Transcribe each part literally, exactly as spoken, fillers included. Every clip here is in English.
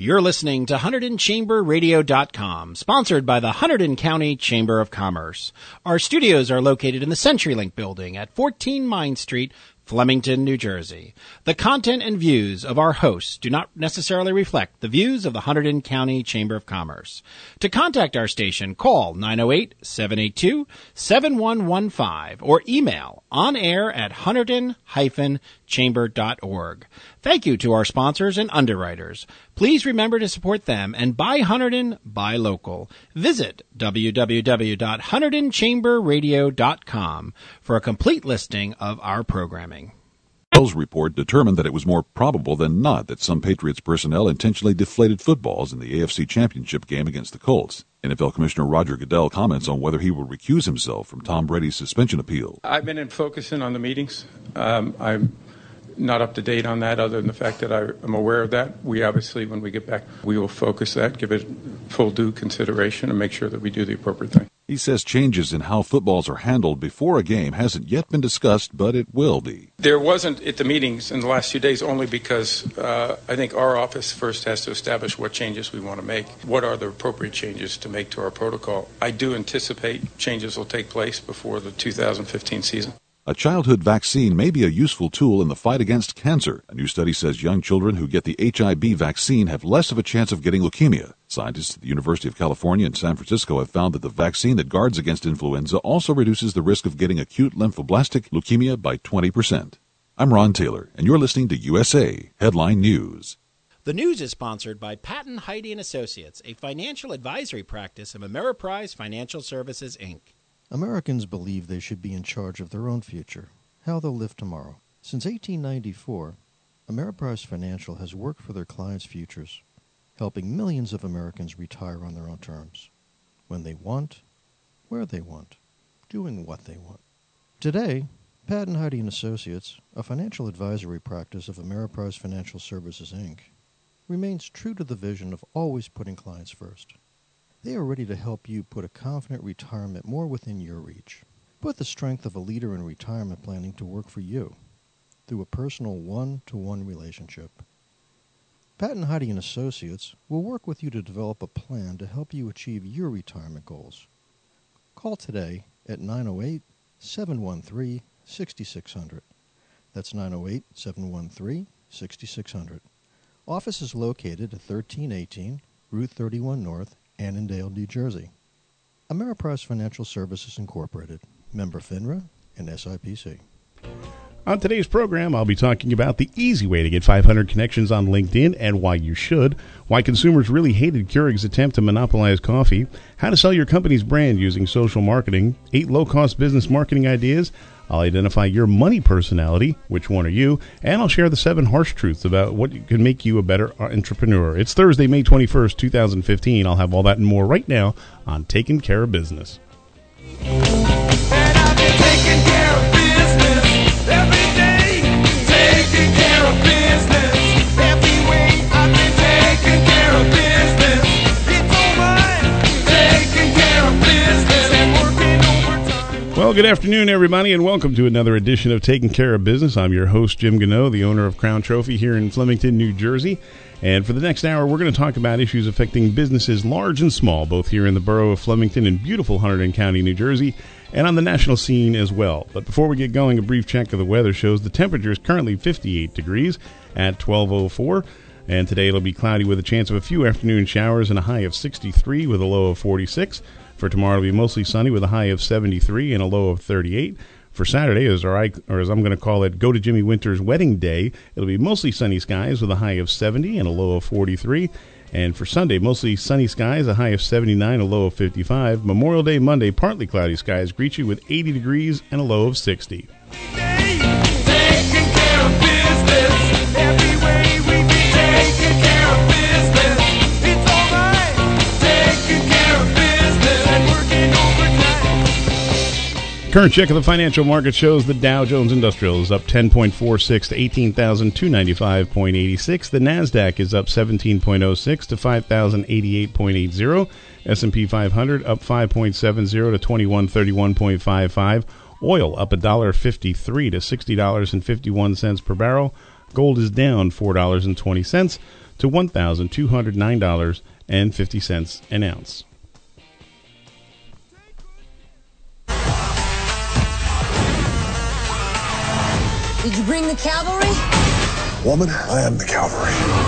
You're listening to Hunterdon Chamber Radio dot com, sponsored by the Hunterdon County Chamber of Commerce. Our studios are located in the CenturyLink building at fourteen Mine Street, Flemington, New Jersey. The content and views of our hosts do not necessarily reflect the views of the Hunterdon County Chamber of Commerce. To contact our station, call nine oh eight, seven eight two, seven one one five or email onair at hunterdon dash chamber dot org. Thank you to our sponsors and underwriters. Please remember to support them and buy Hunterdon, buy local. Visit w w w dot hunterdon chamber radio dot com for a complete listing of our programming. Bell's report determined that it was more probable than not that some Patriots personnel intentionally deflated footballs in the A F C Championship game against the Colts. N F L Commissioner Roger Goodell comments on whether he will recuse himself from Tom Brady's suspension appeal. I've been in focusing on the meetings. Um, I'm not up to date on that other than the fact that I am aware of that. We obviously, when we get back, we will focus that, give it full due consideration, and make sure that we do the appropriate thing. He says changes in how footballs are handled before a game hasn't yet been discussed, but it will be. There wasn't at the meetings in the last few days only because uh, I think our office first has to establish what changes we want to make. What are the appropriate changes to make to our protocol? I do anticipate changes will take place before the two thousand fifteen season. A childhood vaccine may be a useful tool in the fight against cancer. A new study says young children who get the H I V vaccine have less of a chance of getting leukemia. Scientists at the University of California in San Francisco have found that the vaccine that guards against influenza also reduces the risk of getting acute lymphoblastic leukemia by twenty percent. I'm Ron Taylor, and you're listening to U S A Headline News. The news is sponsored by Patton, Heide and Associates, a financial advisory practice of Ameriprise Financial Services, Incorporated. Americans believe they should be in charge of their own future, how they'll live tomorrow. Since eighteen ninety-four, Ameriprise Financial has worked for their clients' futures, helping millions of Americans retire on their own terms, when they want, where they want, doing what they want. Today, Patton, Heide and Associates, a financial advisory practice of Ameriprise Financial Services, Incorporated, remains true to the vision of always putting clients first. They are ready to help you put a confident retirement more within your reach. Put the strength of a leader in retirement planning to work for you through a personal one-to-one relationship. Patton, Heide and Associates will work with you to develop a plan to help you achieve your retirement goals. Call today at nine oh eight, seven one three, six six zero zero. That's nine oh eight, seven one three, six six zero zero. Office is located at thirteen eighteen Route thirty-one North, Annandale, New Jersey. Ameriprise Financial Services, Incorporated, member FINRA and S I P C. On today's program, I'll be talking about the easy way to get five hundred connections on LinkedIn and why you should, why consumers really hated Keurig's attempt to monopolize coffee, how to sell your company's brand using social marketing, eight low-cost business marketing ideas. I'll identify your money personality, which one are you, and I'll share the seven harsh truths about what can make you a better entrepreneur. It's Thursday, May twenty-first, twenty fifteen. I'll have all that and more right now on Taking Care of Business. And I've been taking care of business every day, taking care of business every way. I've been taking care of business. It's all right, taking care of business and working overtime. Well, good afternoon, everybody, and welcome to another edition of Taking Care of Business. I'm your host, Jim Gano, the owner of Crown Trophy here in Flemington, New Jersey. And for the next hour, we're going to talk about issues affecting businesses large and small, both here in the borough of Flemington and beautiful Hunterdon County, New Jersey, and on the national scene as well. But before we get going, a brief check of the weather shows the temperature is currently fifty-eight degrees at twelve oh four. And today it'll be cloudy with a chance of a few afternoon showers and a high of sixty-three with a low of forty-six. For tomorrow, it'll be mostly sunny with a high of seventy-three and a low of thirty-eight. For Saturday, as, our, or as I'm going to call it, Go to Jimmy Winter's Wedding Day, it'll be mostly sunny skies with a high of seventy and a low of forty-three. And for Sunday, mostly sunny skies, a high of seventy-nine, a low of fifty-five. Memorial Day Monday, partly cloudy skies greet you with eighty degrees and a low of sixty. Taking care of business every way. We be taking care of business. It's all right, taking care of business and working overtime. Current check of the financial market shows the Dow Jones Industrial is up ten point four six to eighteen thousand two hundred ninety-five point eight six. The NASDAQ is up seventeen point oh six to five thousand eighty-eight point eight zero. S and P five hundred up five point seven zero to twenty-one thirty-one point five five. Oil up one dollar fifty-three to sixty dollars and fifty-one cents per barrel. Gold is down four dollars and twenty cents to one thousand two hundred nine dollars and fifty cents an ounce. Did you bring the cavalry? Woman, I am the cavalry.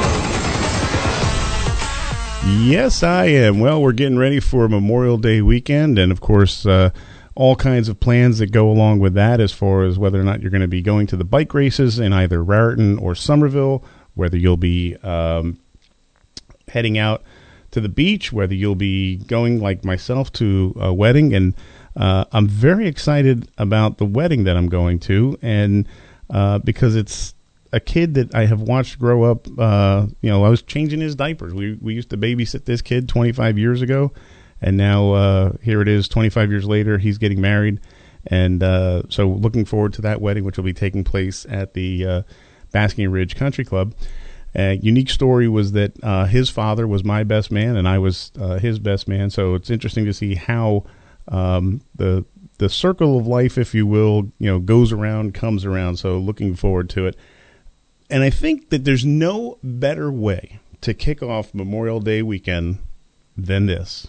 Yes, I am. Well, we're getting ready for Memorial Day weekend, and of course, uh, all kinds of plans that go along with that as far as whether or not you're going to be going to the bike races in either Raritan or Somerville, whether you'll be um, heading out to the beach, whether you'll be going like myself to a wedding. And uh, I'm very excited about the wedding that I'm going to, and uh, because it's a kid that I have watched grow up. Uh, you know, I was changing his diapers. We we used to babysit this kid twenty-five years ago, and now uh, here it is twenty-five years later. He's getting married, and uh, so looking forward to that wedding, which will be taking place at the uh, Basking Ridge Country Club. A unique story was that uh, his father was my best man, and I was uh, his best man. So it's interesting to see how um, the the circle of life, if you will, you know, goes around, comes around. So looking forward to it. And I think that there's no better way to kick off Memorial Day weekend than this.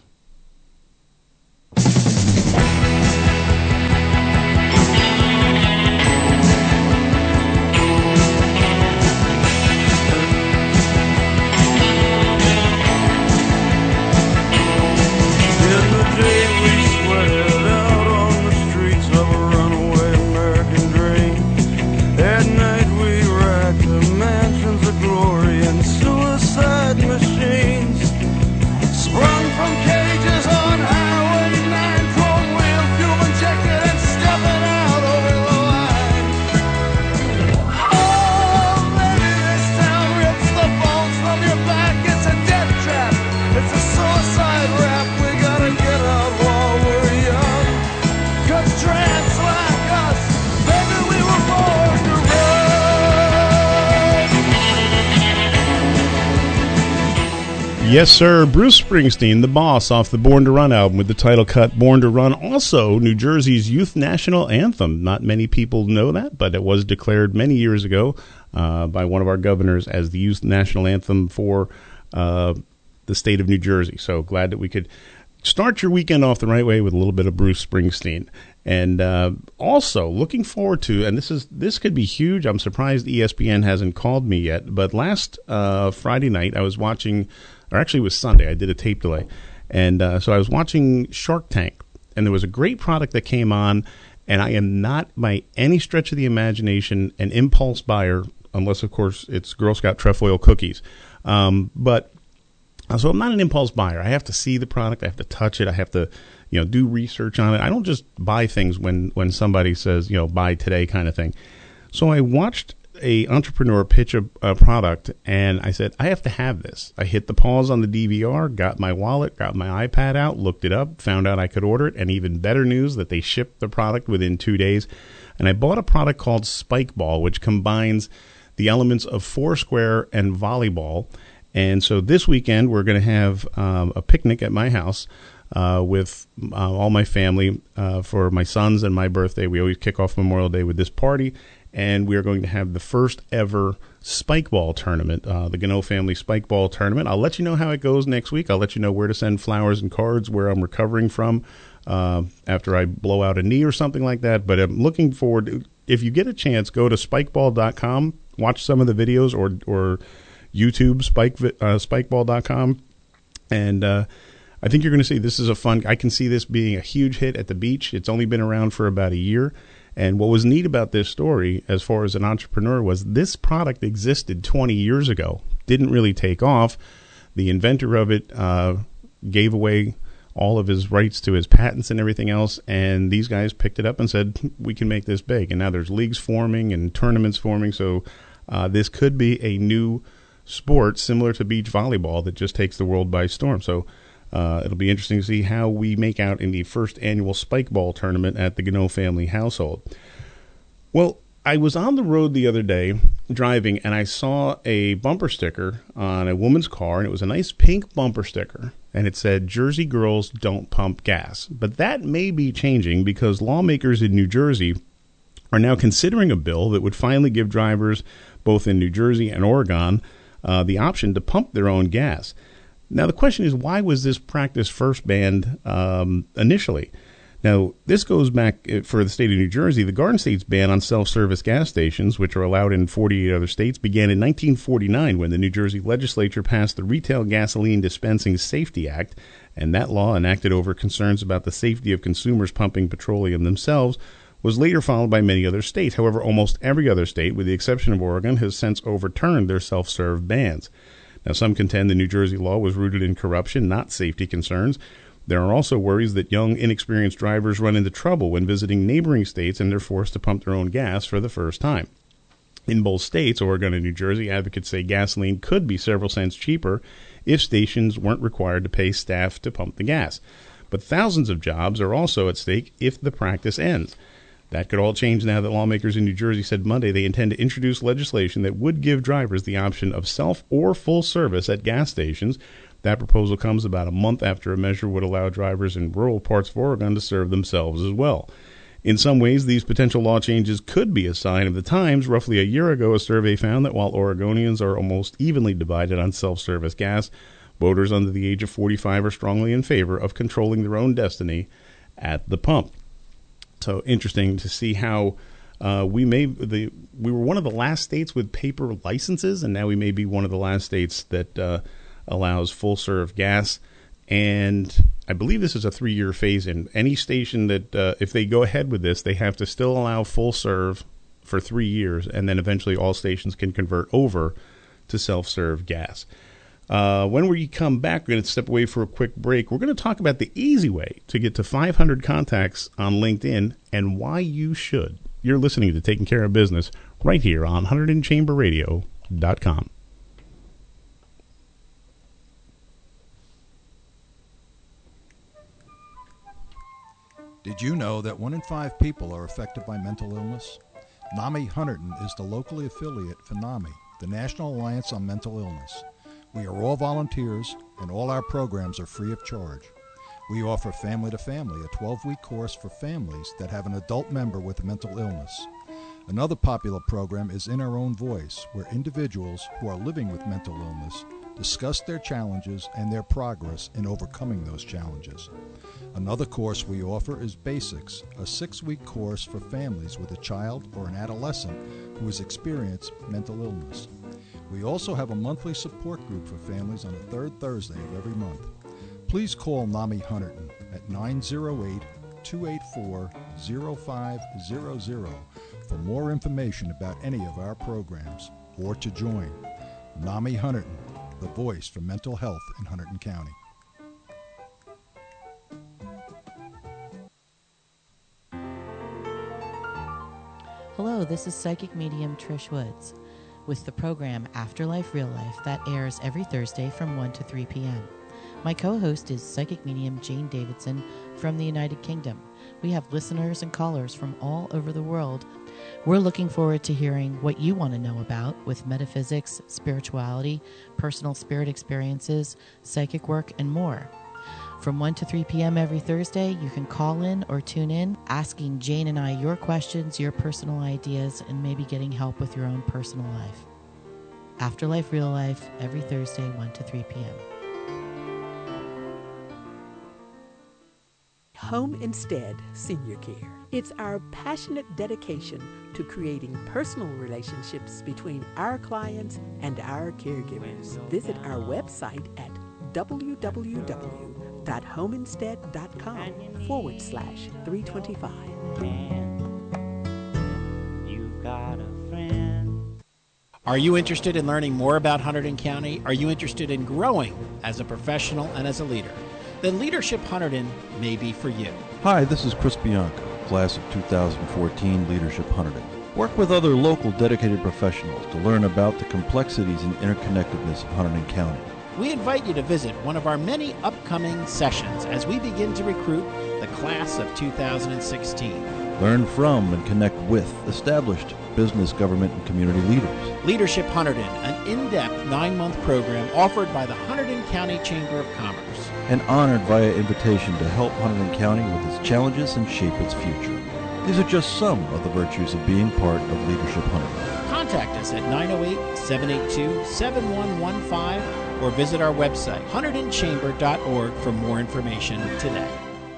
Yes, sir. Bruce Springsteen, the boss, off the Born to Run album with the title cut Born to Run. Also, New Jersey's youth national anthem. Not many people know that, but it was declared many years ago uh, by one of our governors as the youth national anthem for uh, the state of New Jersey. So glad that we could start your weekend off the right way with a little bit of Bruce Springsteen. And uh, also looking forward to, and this is this could be huge. I'm surprised E S P N hasn't called me yet. But last uh, Friday night, I was watching, or actually it was Sunday. I did a tape delay, and uh, so I was watching Shark Tank, and there was a great product that came on. And I am not, by any stretch of the imagination, an impulse buyer, unless of course it's Girl Scout trefoil cookies. Um, but so I'm not an impulse buyer. I have to see the product. I have to touch it. I have to, you know, do research on it. I don't just buy things when, when somebody says, you know, buy today kind of thing. So I watched a entrepreneur pitch a, a product, and I said, I have to have this. I hit the pause on the D V R, got my wallet, got my iPad out, looked it up, found out I could order it, and even better news that they shipped the product within two days. And I bought a product called Spike Ball, which combines the elements of Foursquare and volleyball. And so this weekend, we're going to have um, a picnic at my house uh, with uh, all my family uh, for my sons and my birthday. We always kick off Memorial Day with this party. And we are going to have the first ever Spike Ball tournament, uh, the Gano Family Spike Ball tournament. I'll let you know how it goes next week. I'll let you know where to send flowers and cards, where I'm recovering from uh, after I blow out a knee or something like that. But I'm looking forward to, if you get a chance, go to spike ball dot com, watch some of the videos, or or YouTube, spike, uh, spike ball dot com. And uh, I think you're going to see this is a fun, I can see this being a huge hit at the beach. It's only been around for about a year. And what was neat about this story, as far as an entrepreneur, was this product existed twenty years ago. Didn't really take off. The inventor of it uh, gave away all of his rights to his patents and everything else, and these guys picked it up and said, we can make this big. And now there's leagues forming and tournaments forming, so uh, this could be a new sport similar to beach volleyball that just takes the world by storm. So Uh, it'll be interesting to see how we make out in the first annual Spike Ball tournament at the Gano family household. Well, I was on the road the other day driving, and I saw a bumper sticker on a woman's car, and it was a nice pink bumper sticker, and it said, Jersey girls don't pump gas. But that may be changing because lawmakers in New Jersey are now considering a bill that would finally give drivers both in New Jersey and Oregon uh, the option to pump their own gas. Now, the question is, why was this practice first banned um, initially? Now, this goes back for the state of New Jersey. The Garden State's ban on self-service gas stations, which are allowed in forty-eight other states, began in nineteen forty-nine when the New Jersey legislature passed the Retail Gasoline Dispensing Safety Act, and that law, enacted over concerns about the safety of consumers pumping petroleum themselves, was later followed by many other states. However, almost every other state, with the exception of Oregon, has since overturned their self-serve bans. Now, some contend the New Jersey law was rooted in corruption, not safety concerns. There are also worries that young, inexperienced drivers run into trouble when visiting neighboring states and they're forced to pump their own gas for the first time. In both states, Oregon and New Jersey, advocates say gasoline could be several cents cheaper if stations weren't required to pay staff to pump the gas. But thousands of jobs are also at stake if the practice ends. That could all change now that lawmakers in New Jersey said Monday they intend to introduce legislation that would give drivers the option of self or full service at gas stations. That proposal comes about a month after a measure would allow drivers in rural parts of Oregon to serve themselves as well. In some ways, these potential law changes could be a sign of the times. Roughly a year ago, a survey found that while Oregonians are almost evenly divided on self-service gas, voters under the age of forty-five are strongly in favor of controlling their own destiny at the pump. So interesting to see how uh, we may the we were one of the last states with paper licenses, and now we may be one of the last states that uh, allows full serve gas. And I believe this is a three-year phase-in. Any station that, uh, if they go ahead with this, they have to still allow full serve for three years, and then eventually all stations can convert over to self-serve gas. Uh, when we come back, we're going to step away for a quick break. We're going to talk about the easy way to get to five hundred contacts on LinkedIn and why you should. You're listening to Taking Care of Business right here on one hundred chamber radio dot com. Did you know that one in five people are affected by mental illness? NAMI Hunterdon is the locally affiliate for NAMI, the National Alliance on Mental Illness. We are all volunteers, and all our programs are free of charge. We offer Family to Family, a twelve-week course for families that have an adult member with a mental illness. Another popular program is In Our Own Voice, where individuals who are living with mental illness discuss their challenges and their progress in overcoming those challenges. Another course we offer is Basics, a six-week course for families with a child or an adolescent who has experienced mental illness. We also have a monthly support group for families on the third Thursday of every month. Please call NAMI Hunterdon at nine oh eight, two eight four, oh five hundred for more information about any of our programs or to join. NAMI Hunterdon, the voice for mental health in Hunterdon County. Hello, this is psychic medium Trish Woods with the program Afterlife Real Life that airs every Thursday from one to three p.m. My co-host is psychic medium Jane Davidson from the United Kingdom. We have listeners and callers from all over the world. We're looking forward to hearing what you want to know about with metaphysics, spirituality, personal spirit experiences, psychic work, and more. From one to three p.m. every Thursday, you can call in or tune in, asking Jane and I your questions, your personal ideas, and maybe getting help with your own personal life. Afterlife Real Life, every Thursday, one to three p.m. Home Instead Senior Care. It's our passionate dedication to creating personal relationships between our clients and our caregivers. Visit our website at www.homeinstead.com forward slash 325. You've got a friend. Are you interested in learning more about Hunterdon County? Are you interested in growing as a professional and as a leader? Then Leadership Hunterdon may be for you. Hi, this is Chris Bianco, class of two thousand fourteen Leadership Hunterdon. Work with other local dedicated professionals to learn about the complexities and interconnectedness of Hunterdon County. We invite you to visit one of our many upcoming sessions as we begin to recruit the class of two thousand sixteen. Learn from and connect with established business, government, and community leaders. Leadership Hunterdon, an in-depth nine-month program offered by the Hunterdon County Chamber of Commerce. And honored via invitation to help Hunterdon County with its challenges and shape its future. These are just some of the virtues of being part of Leadership Hunterdon. Contact us at nine oh eight, seven eight two, seven one one five or visit our website, hunterdon chamber dot org, for more information today.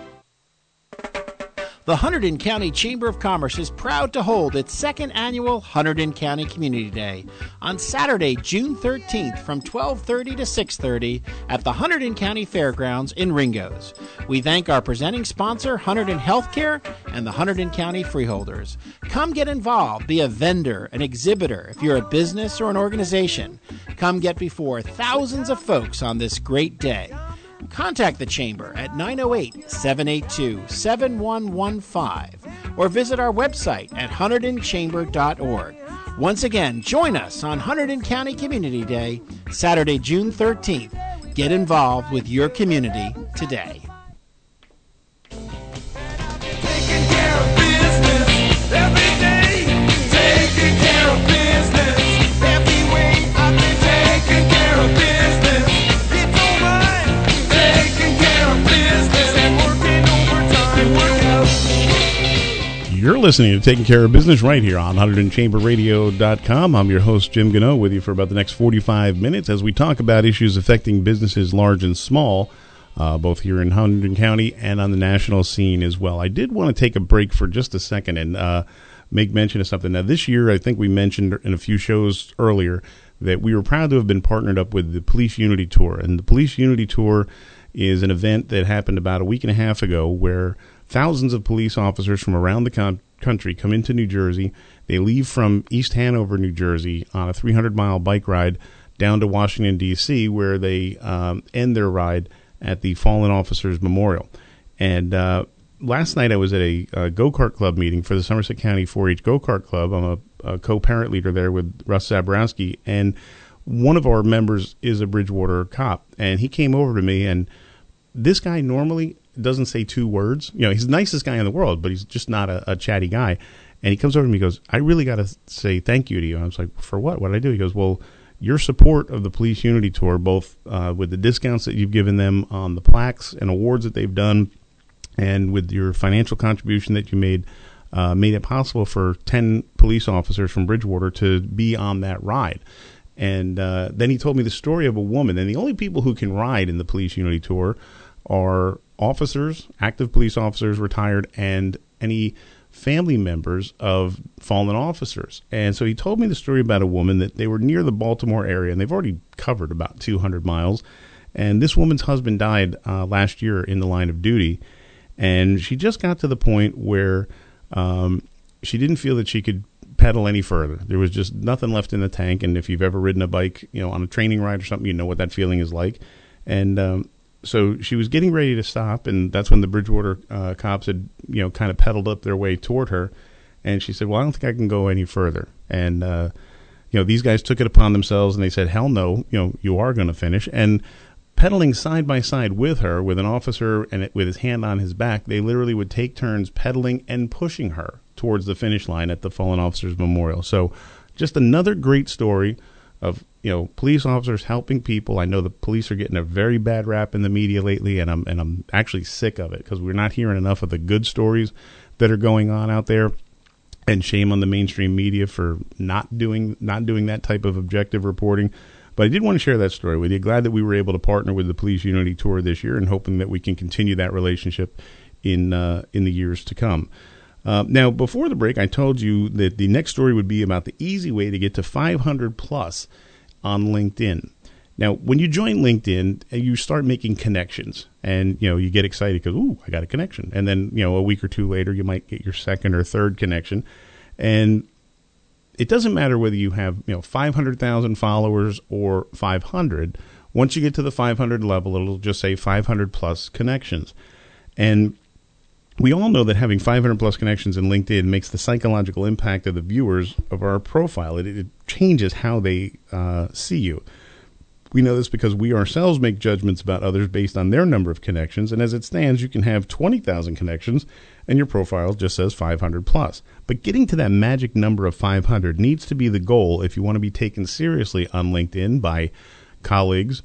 The Hunterdon County Chamber of Commerce is proud to hold its second annual Hunterdon County Community Day on Saturday, June thirteenth from twelve thirty to six thirty at the Hunterdon County Fairgrounds in Ringgoes. We thank our presenting sponsor, Hunterdon Healthcare, and the Hunterdon County Freeholders. Come get involved, be a vendor, an exhibitor, if you're a business or an organization. Come get before thousands of folks on this great day. Contact the Chamber at nine oh eight, seven eight two, seven one one five or visit our website at hunterdon chamber dot org. Once again, join us on Hunterdon County Community Day, Saturday, June thirteenth. Get involved with your community today. Taking care of business every day. Taking care of business every way. I've been taking care of business. It's all right. Taking care of business and working overtime. Work out. You're listening to Taking Care of Business right here on hunterdon chamber radio dot com. I'm your host, Jim Gano, with you for about the next forty-five minutes as we talk about issues affecting businesses large and small, uh, both here in Hunterdon County and on the national scene as well. I did want to take a break for just a second and uh, make mention of something. Now, this year, I think we mentioned in a few shows earlier that we were proud to have been partnered up with the Police Unity Tour. And the Police Unity Tour is an event that happened about a week and a half ago where thousands of police officers from around the con- country come into New Jersey. They leave from East Hanover, New Jersey, on a three hundred mile bike ride down to Washington, D C, where they um, end their ride at the Fallen Officers Memorial. And uh, last night I was at a, a go-kart club meeting for the Somerset County four H Go-Kart Club. I'm a, a co-parent leader there with Russ Zabrowski, and one of our members is a Bridgewater cop. And he came over to me, and this guy normally doesn't say two words. You know, he's the nicest guy in the world, but he's just not a, a chatty guy. And he comes over to me and goes, I really got to say thank you to you. And I was like, for what? What did I do? He goes, well, your support of the Police Unity Tour, both uh, with the discounts that you've given them on the plaques and awards that they've done, and with your financial contribution that you made, uh, made it possible for ten police officers from Bridgewater to be on that ride. And uh, then he told me the story of a woman. And the only people who can ride in the Police Unity Tour are officers, active police officers, retired, and any family members of fallen officers. And so he told me the story about a woman that they were near the Baltimore area, and they've already covered about two hundred miles. And this woman's husband died uh, last year in the line of duty. And she just got to the point where um, she didn't feel that she could pedal any further. There was just nothing left in the tank. And if you've ever ridden a bike, you know, on a training ride or something, you know what that feeling is like. And um, so she was getting ready to stop, and that's when the Bridgewater uh, cops had, you know, kind of pedaled up their way toward her. And she said, well, I don't think I can go any further. And, uh, you know, these guys took it upon themselves, and they said, hell no, you know, you are going to finish. And pedaling side by side with her, with an officer and it, with his hand on his back, they literally would take turns pedaling and pushing her towards the finish line at the Fallen Officers Memorial. So just another great story of, you know, police officers helping people. I know the police are getting a very bad rap in the media lately, and I'm and I'm actually sick of it because we're not hearing enough of the good stories that are going on out there. And shame on the mainstream media for not doing not doing that type of objective reporting. But I did want to share that story with you. Glad that we were able to partner with the Police Unity Tour this year, and hoping that we can continue that relationship in uh, in the years to come. Uh, now, before the break, I told you that the next story would be about the easy way to get to five hundred plus on LinkedIn. Now, when you join LinkedIn, you start making connections, and you know you get excited because, ooh, I got a connection. And then, you know, a week or two later, you might get your second or third connection. And it doesn't matter whether you have, you know, five hundred thousand followers or five hundred. Once you get to the five hundred level, it'll just say five hundred plus connections. And we all know that having five hundred plus connections in LinkedIn makes the psychological impact of the viewers of our profile. It, it changes how they uh, see you. We know this because we ourselves make judgments about others based on their number of connections. And as it stands, you can have twenty thousand connections and your profile just says five hundred plus. But getting to that magic number of five hundred needs to be the goal if you want to be taken seriously on LinkedIn by colleagues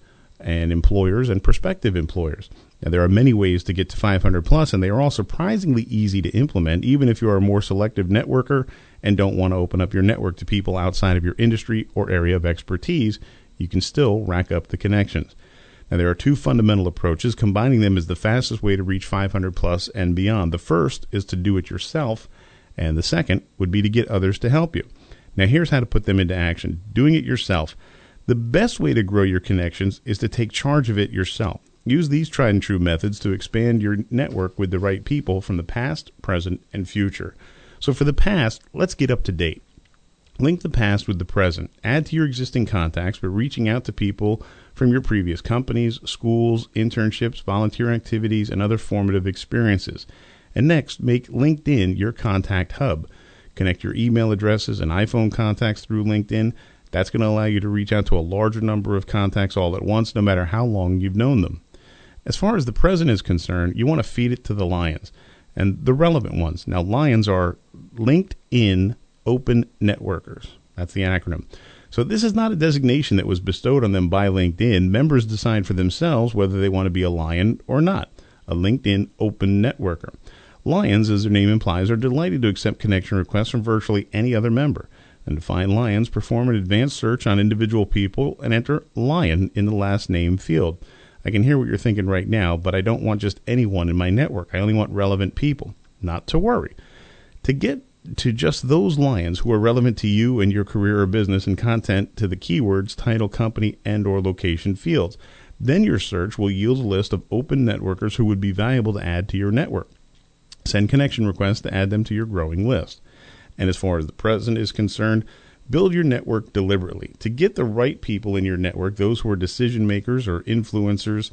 and employers and prospective employers. Now, there are many ways to get to five hundred plus, and they are all surprisingly easy to implement, even if you are a more selective networker and don't want to open up your network to people outside of your industry or area of expertise. You can still rack up the connections. Now, there are two fundamental approaches. Combining them is the fastest way to reach five hundred plus and beyond. The first is to do it yourself, and the second would be to get others to help you. Now, here's how to put them into action. Doing it yourself. The best way to grow your connections is to take charge of it yourself. Use these tried and true methods to expand your network with the right people from the past, present, and future. So for the past, let's get up to date. Link the past with the present. Add to your existing contacts by reaching out to people from your previous companies, schools, internships, volunteer activities, and other formative experiences. And next, make LinkedIn your contact hub. Connect your email addresses and iPhone contacts through LinkedIn. That's going to allow you to reach out to a larger number of contacts all at once, no matter how long you've known them. As far as the present is concerned, you want to feed it to the lions, and the relevant ones. Now, lions are LinkedIn Open Networkers. That's the acronym. So this is not a designation that was bestowed on them by LinkedIn. Members decide for themselves whether they want to be a lion or not, a LinkedIn Open Networker. Lions, as their name implies, are delighted to accept connection requests from virtually any other member. And to find lions, perform an advanced search on individual people and enter lion in the last name field. I can hear what you're thinking right now, but I don't want just anyone in my network. I only want relevant people. Not to worry. To get to just those lions who are relevant to you and your career or business, and content to the keywords, title, company, and or location fields. Then your search will yield a list of open networkers who would be valuable to add to your network. Send connection requests to add them to your growing list. And as far as the present is concerned, build your network deliberately. To get the right people in your network, those who are decision makers or influencers,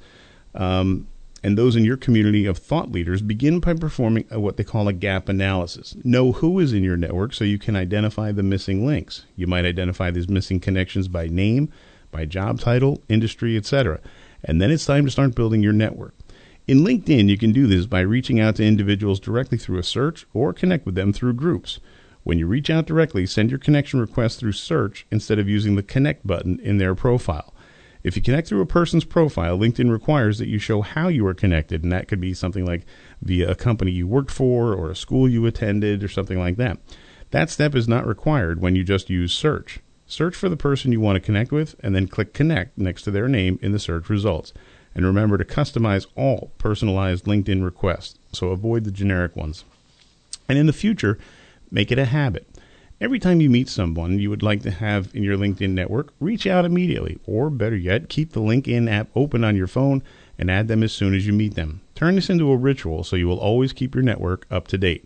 um, and those in your community of thought leaders, begin by performing a, what they call a gap analysis. Know who is in your network so you can identify the missing links. You might identify these missing connections by name, by job title, industry, et cetera. And then it's time to start building your network. In LinkedIn, you can do this by reaching out to individuals directly through a search or connect with them through groups. When you reach out directly, send your connection request through search instead of using the connect button in their profile. If you connect through a person's profile, LinkedIn requires that you show how you are connected, and that could be something like via a company you worked for or a school you attended or something like that. That step is not required when you just use search. Search for the person you want to connect with and then click connect next to their name in the search results. And remember to customize all personalized LinkedIn requests, so avoid the generic ones. And in the future, make it a habit. Every time you meet someone you would like to have in your LinkedIn network, reach out immediately, or better yet, keep the LinkedIn app open on your phone and add them as soon as you meet them. Turn this into a ritual so you will always keep your network up to date.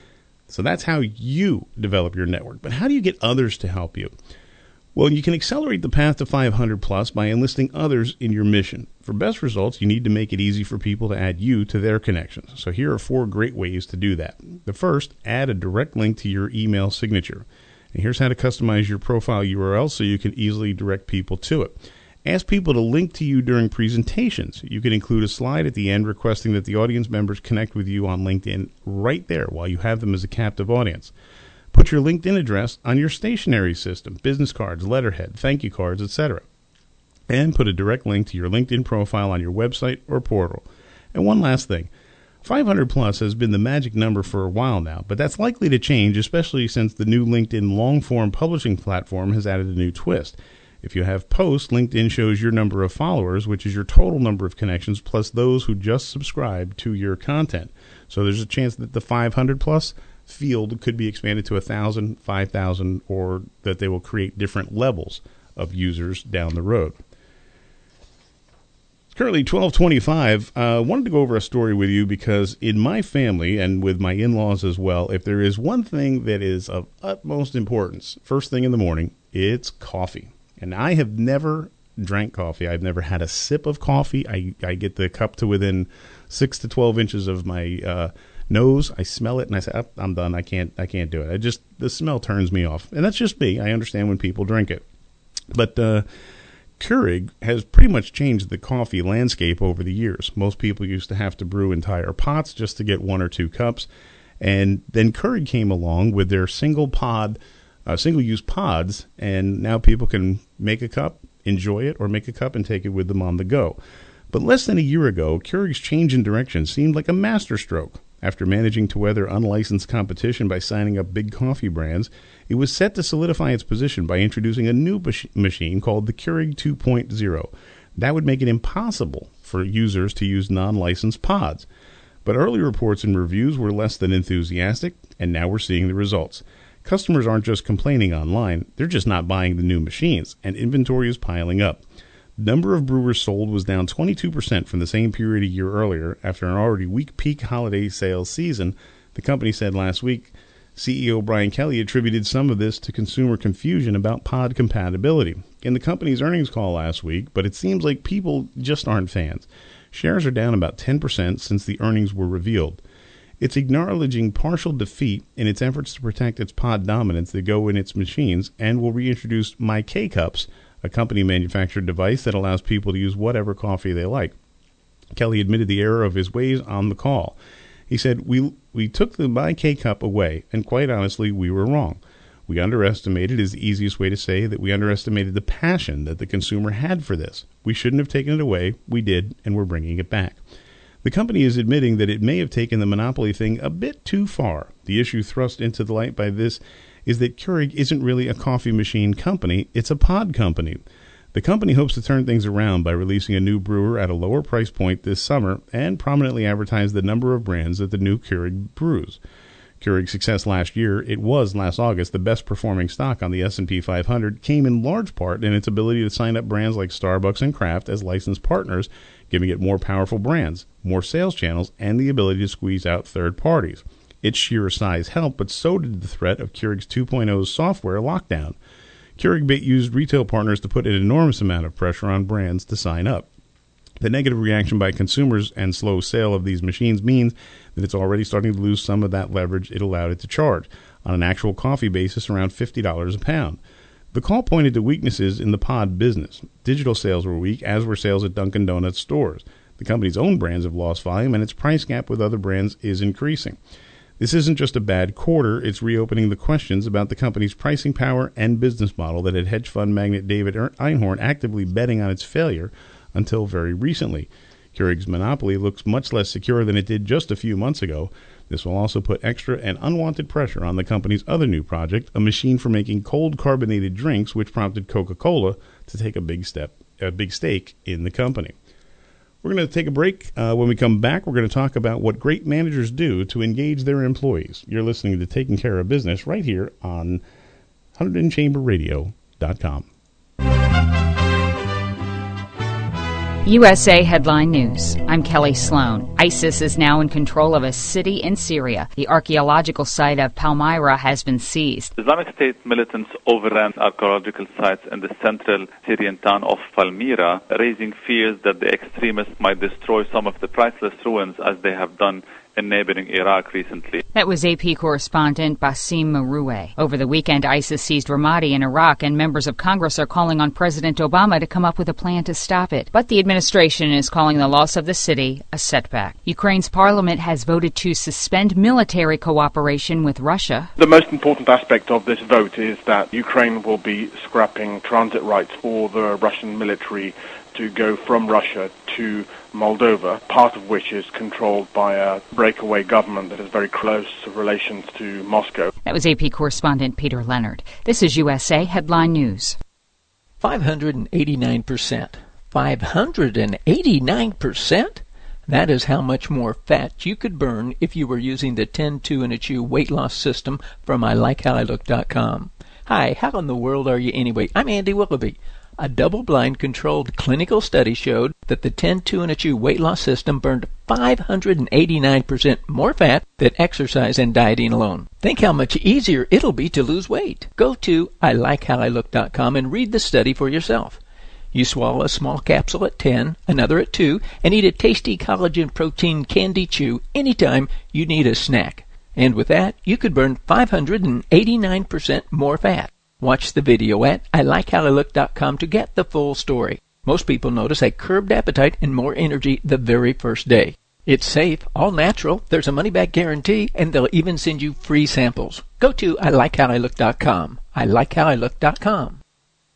So that's how you develop your network. But how do you get others to help you? Well, you can accelerate the path to five hundred plus by enlisting others in your mission. For best results, you need to make it easy for people to add you to their connections. So here are four great ways to do that. The first, add a direct link to your email signature. And here's how to customize your profile U R L so you can easily direct people to it. Ask people to link to you during presentations. You can include a slide at the end requesting that the audience members connect with you on LinkedIn right there while you have them as a captive audience. Put your LinkedIn address on your stationery system, business cards, letterhead, thank you cards, et cetera. And put a direct link to your LinkedIn profile on your website or portal. And one last thing. five hundred plus has been the magic number for a while now, but that's likely to change, especially since the new LinkedIn long-form publishing platform has added a new twist. If you have posts, LinkedIn shows your number of followers, which is your total number of connections, plus those who just subscribe to your content. So there's a chance that the five hundred plus field could be expanded to one thousand, five thousand, or that they will create different levels of users down the road. It's currently twelve twenty-five. I uh, wanted to go over a story with you because in my family and with my in-laws as well, if there is one thing that is of utmost importance, first thing in the morning, it's coffee. And I have never drank coffee. I've never had a sip of coffee. I, I get the cup to within six to twelve inches of my uh, nose. I smell it and I say, oh, I'm done. I can't, I can't do it. I just, the smell turns me off. And that's just me. I understand when people drink it. But uh, Keurig has pretty much changed the coffee landscape over the years. Most people used to have to brew entire pots just to get one or two cups. And then Keurig came along with their single pod, uh, single-use pods, and now people can make a cup enjoy it, or make a cup and take it with them on the go. But less than a year ago, Keurig's change in direction seemed like a masterstroke. After managing to weather unlicensed competition by signing up big coffee brands, it was set to solidify its position by introducing a new mach- machine called the Keurig two point oh. That would make it impossible for users to use non-licensed pods. But early reports and reviews were less than enthusiastic, and now we're seeing the results. Customers aren't just complaining online, they're just not buying the new machines, and inventory is piling up. The number of brewers sold was down twenty-two percent from the same period a year earlier after an already weak peak holiday sales season. The company said last week C E O Brian Kelly attributed some of this to consumer confusion about pod compatibility in the company's earnings call last week, but it seems like people just aren't fans. Shares are down about ten percent since the earnings were revealed. It's acknowledging partial defeat in its efforts to protect its pod dominance that go in its machines and will reintroduce My K-Cups, a company-manufactured device that allows people to use whatever coffee they like. Kelly admitted the error of his ways on the call. He said, we we took the My K-Cup away, and quite honestly, we were wrong. We underestimated is the easiest way to say that we underestimated the passion that the consumer had for this. We shouldn't have taken it away. We did, and we're bringing it back. The company is admitting that it may have taken the monopoly thing a bit too far. The issue thrust into the light by this is that Keurig isn't really a coffee machine company, it's a pod company. The company hopes to turn things around by releasing a new brewer at a lower price point this summer and prominently advertise the number of brands that the new Keurig brews. Keurig's success last year, it was last August the best performing stock on the S and P five hundred, came in large part in its ability to sign up brands like Starbucks and Kraft as licensed partners, giving it more powerful brands, more sales channels, and the ability to squeeze out third parties. Its sheer size helped, but so did the threat of Keurig's two point oh's software lockdown. Keurig used retail partners to put an enormous amount of pressure on brands to sign up. The negative reaction by consumers and slow sale of these machines means that it's already starting to lose some of that leverage it allowed it to charge, on an actual coffee basis around fifty dollars a pound. The call pointed to weaknesses in the pod business. Digital sales were weak, as were sales at Dunkin' Donuts stores. The company's own brands have lost volume, and its price gap with other brands is increasing. This isn't just a bad quarter, it's reopening the questions about the company's pricing power and business model that had hedge fund magnate David Einhorn actively betting on its failure until very recently. Keurig's monopoly looks much less secure than it did just a few months ago. This will also put extra and unwanted pressure on the company's other new project, a machine for making cold carbonated drinks, which prompted Coca-Cola to take a big step, a big stake in the company. We're going to take a break. Uh, when we come back, we're going to talk about what great managers do to engage their employees. You're listening to Taking Care of Business right here on one hundred chamber radio dot com. U S A Headline News. I'm Kelly Sloan. ISIS is now in control of a city in Syria. The archaeological site of Palmyra has been seized. Islamic State militants overran archaeological sites in the central Syrian town of Palmyra, raising fears that the extremists might destroy some of the priceless ruins as they have done in neighboring Iraq recently. That was A P correspondent Basim Maroueh. Over the weekend, ISIS seized Ramadi in Iraq, and members of Congress are calling on President Obama to come up with a plan to stop it. But the administration is calling the loss of the city a setback. Ukraine's parliament has voted to suspend military cooperation with Russia. The most important aspect of this vote is that Ukraine will be scrapping transit rights for the Russian military to go from Russia to Moldova, part of which is controlled by a breakaway government that has very close relations to Moscow. That was A P correspondent Peter Leonard. This is U S A Headline News. five hundred eighty-nine percent. five hundred eighty-nine percent? That is how much more fat you could burn if you were using the ten two and a chew weight loss system from I like how I look dot com. Hi, how in the world are you anyway? I'm Andy Willoughby. A double-blind controlled clinical study showed that the ten two and a chew weight loss system burned five hundred eighty-nine percent more fat than exercise and dieting alone. Think how much easier it'll be to lose weight. Go to I like how I look dot com and read the study for yourself. You swallow a small capsule at ten, another at two, and eat a tasty collagen protein candy chew anytime you need a snack. And with that, you could burn five hundred eighty-nine percent more fat. Watch the video at I like how I look dot com to get the full story. Most people notice a curbed appetite and more energy the very first day. It's safe, all natural, there's a money-back guarantee, and they'll even send you free samples. Go to I like how I look dot com. I like how I look dot com.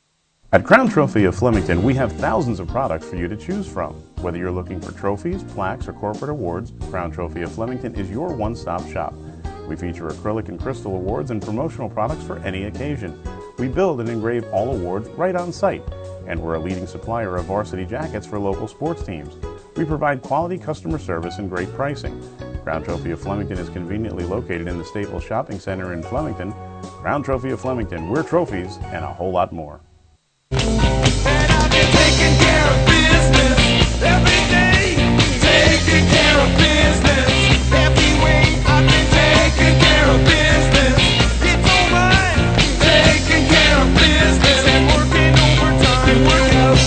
At Crown Trophy of Flemington, we have thousands of products for you to choose from. Whether you're looking for trophies, plaques, or corporate awards, Crown Trophy of Flemington is your one-stop shop. We feature acrylic and crystal awards and promotional products for any occasion. We build and engrave all awards right on site, and we're a leading supplier of varsity jackets for local sports teams. We provide quality customer service and great pricing. Crown Trophy of Flemington is conveniently located in the Staples Shopping Center in Flemington. Crown Trophy of Flemington, we're trophies and a whole lot more. And I've been taking care of business every day, taking care of business every way. I've been taking care of business. It's all right, taking care of business and working overtime. Work out.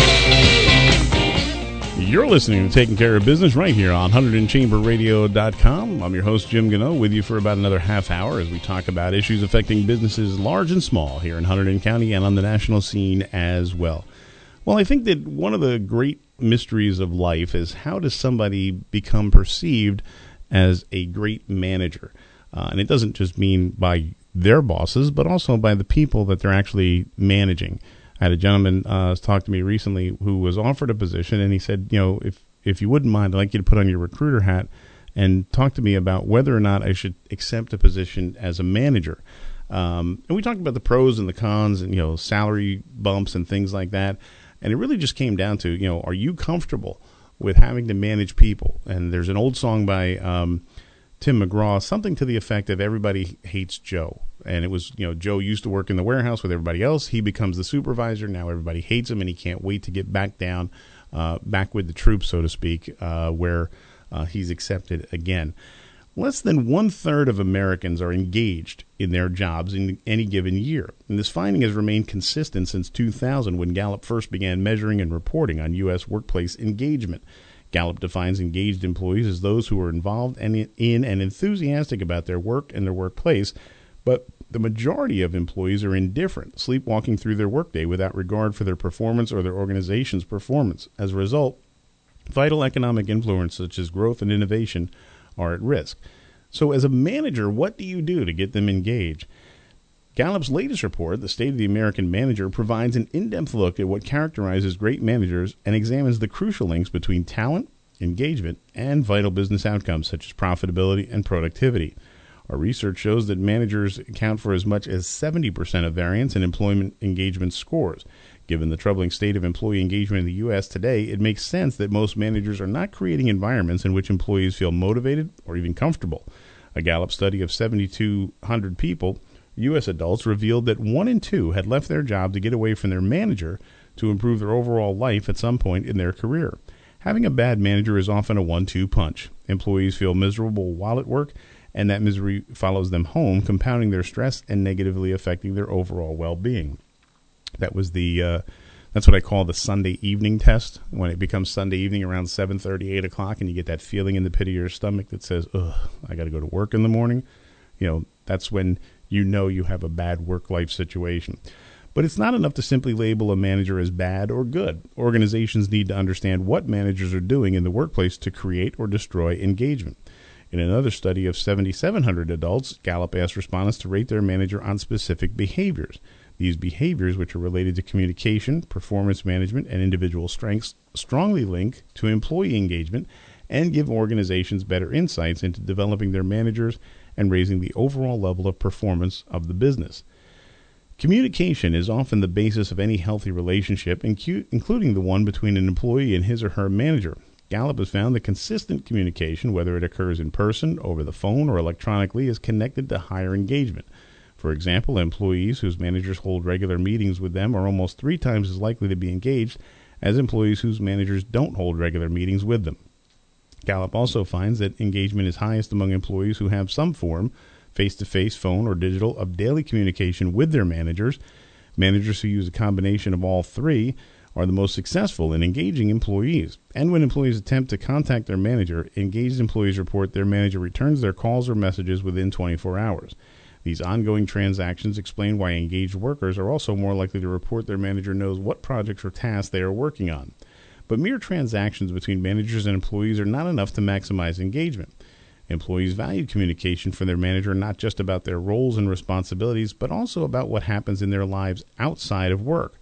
You're listening to Taking Care of Business right here on one hundred chamber radio dot com. I'm your host, Jim Gano, with you for about another half hour as we talk about issues affecting businesses large and small here in Hunterdon County and on the national scene as well. Well, I think that one of the great mysteries of life is how does somebody become perceived as a great manager? Uh, and it doesn't just mean by their bosses, but also by the people that they're actually managing. I had a gentleman uh, talk to me recently who was offered a position, and he said, you know, if, if you wouldn't mind, I'd like you to put on your recruiter hat and talk to me about whether or not I should accept a position as a manager. Um, and we talked about the pros and the cons and, you know, salary bumps and things like that. And it really just came down to, you know, are you comfortable with having to manage people? And there's an old song by um, Tim McGraw, something to the effect of everybody hates Joe. And it was, you know, Joe used to work in the warehouse with everybody else. He becomes the supervisor. Now everybody hates him, and he can't wait to get back down, uh, back with the troops, so to speak, uh, where uh, he's accepted again. Less than one-third of Americans are engaged in their jobs in any given year. And this finding has remained consistent since two thousand, when Gallup first began measuring and reporting on U S workplace engagement. Gallup defines engaged employees as those who are involved and in and enthusiastic about their work and their workplace, but the majority of employees are indifferent, sleepwalking through their workday without regard for their performance or their organization's performance. As a result, vital economic influence such as growth and innovation are at risk. So as a manager, what do you do to get them engaged? Gallup's latest report, The State of the American Manager, provides an in-depth look at what characterizes great managers and examines the crucial links between talent, engagement, and vital business outcomes such as profitability and productivity. Our research shows that managers account for as much as seventy percent of variance in employment engagement scores. Given the troubling state of employee engagement in the U S today, it makes sense that most managers are not creating environments in which employees feel motivated or even comfortable. A Gallup study of seven thousand two hundred people, U S adults, revealed that one in two had left their job to get away from their manager to improve their overall life at some point in their career. Having a bad manager is often a one two punch. Employees feel miserable while at work, and that misery follows them home, compounding their stress and negatively affecting their overall well-being. That was the, uh, that's what I call the Sunday evening test, when it becomes Sunday evening around seven thirty, eight o'clock, and you get that feeling in the pit of your stomach that says, ugh, I got to go to work in the morning. You know, that's when you know you have a bad work-life situation. But it's not enough to simply label a manager as bad or good. Organizations need to understand what managers are doing in the workplace to create or destroy engagement. In another study of seven thousand seven hundred adults, Gallup asked respondents to rate their manager on specific behaviors. These behaviors, which are related to communication, performance management, and individual strengths, strongly link to employee engagement and give organizations better insights into developing their managers and raising the overall level of performance of the business. Communication is often the basis of any healthy relationship, including the one between an employee and his or her manager. Gallup has found that consistent communication, whether it occurs in person, over the phone, or electronically, is connected to higher engagement. For example, employees whose managers hold regular meetings with them are almost three times as likely to be engaged as employees whose managers don't hold regular meetings with them. Gallup also finds that engagement is highest among employees who have some form, face-to-face, phone, or digital, of daily communication with their managers. Managers who use a combination of all three are the most successful in engaging employees. And when employees attempt to contact their manager, engaged employees report their manager returns their calls or messages within twenty-four hours. These ongoing transactions explain why engaged workers are also more likely to report their manager knows what projects or tasks they are working on. But mere transactions between managers and employees are not enough to maximize engagement. Employees value communication from their manager not just about their roles and responsibilities, but also about what happens in their lives outside of work.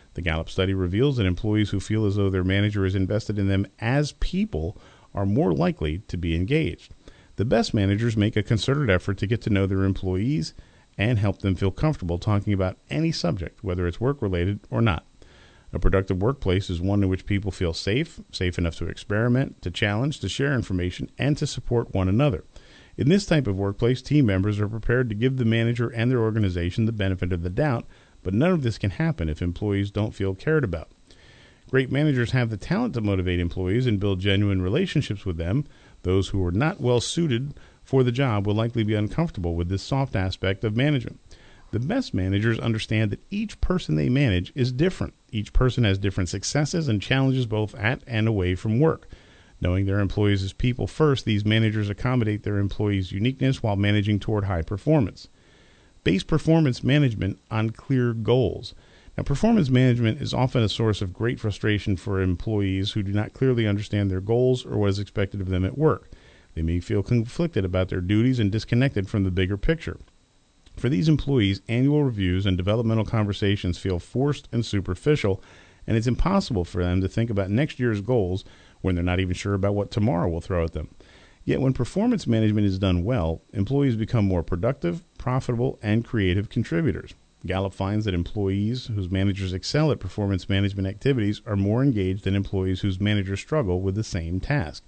The Gallup study reveals that employees who feel as though their manager is invested in them as people are more likely to be engaged. The best managers make a concerted effort to get to know their employees and help them feel comfortable talking about any subject, whether it's work-related or not. A productive workplace is one in which people feel safe, safe enough to experiment, to challenge, to share information, and to support one another. In this type of workplace, team members are prepared to give the manager and their organization the benefit of the doubt, but none of this can happen if employees don't feel cared about. Great managers have the talent to motivate employees and build genuine relationships with them. Those who are not well suited for the job will likely be uncomfortable with this soft aspect of management. The best managers understand that each person they manage is different. Each person has different successes and challenges both at and away from work. Knowing their employees as people first, these managers accommodate their employees' uniqueness while managing toward high performance. Base performance management on clear goals. Now, performance management is often a source of great frustration for employees who do not clearly understand their goals or what is expected of them at work. They may feel conflicted about their duties and disconnected from the bigger picture. For these employees, annual reviews and developmental conversations feel forced and superficial, and it's impossible for them to think about next year's goals when they're not even sure about what tomorrow will throw at them. Yet when performance management is done well, employees become more productive, profitable, and creative contributors. Gallup finds that employees whose managers excel at performance management activities are more engaged than employees whose managers struggle with the same task.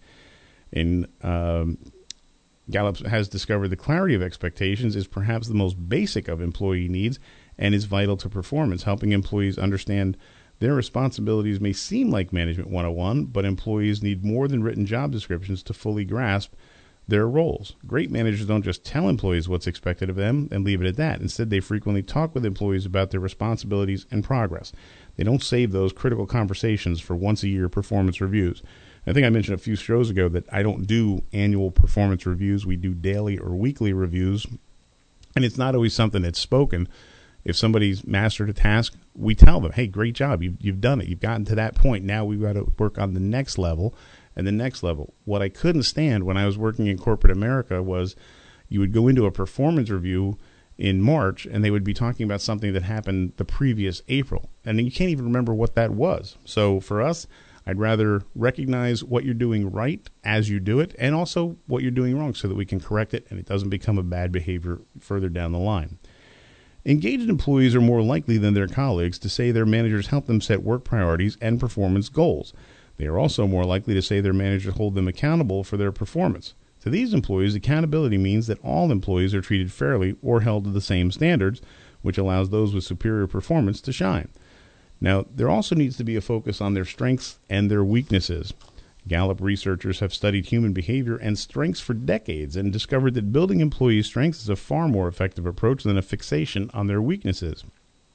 In um, Gallup has discovered the clarity of expectations is perhaps the most basic of employee needs and is vital to performance. Helping employees understand their responsibilities may seem like Management one oh one, but employees need more than written job descriptions to fully grasp their roles. Great managers don't just tell employees what's expected of them and leave it at that. Instead, they frequently talk with employees about their responsibilities and progress. They don't save those critical conversations for once-a-year performance reviews. I think I mentioned a few shows ago that I don't do annual performance reviews. We do daily or weekly reviews, and it's not always something that's spoken. If somebody's mastered a task, we tell them, hey, great job. You've, you've done it. You've gotten to that point. Now we've got to work on the next level and the next level. What I couldn't stand when I was working in corporate America was you would go into a performance review in March, and they would be talking about something that happened the previous April, and then you can't even remember what that was. So for us, I'd rather recognize what you're doing right as you do it and also what you're doing wrong so that we can correct it and it doesn't become a bad behavior further down the line. Engaged employees are more likely than their colleagues to say their managers help them set work priorities and performance goals. They are also more likely to say their managers hold them accountable for their performance. To these employees, accountability means that all employees are treated fairly or held to the same standards, which allows those with superior performance to shine. Now, there also needs to be a focus on their strengths and their weaknesses. Gallup researchers have studied human behavior and strengths for decades and discovered that building employee strengths is a far more effective approach than a fixation on their weaknesses.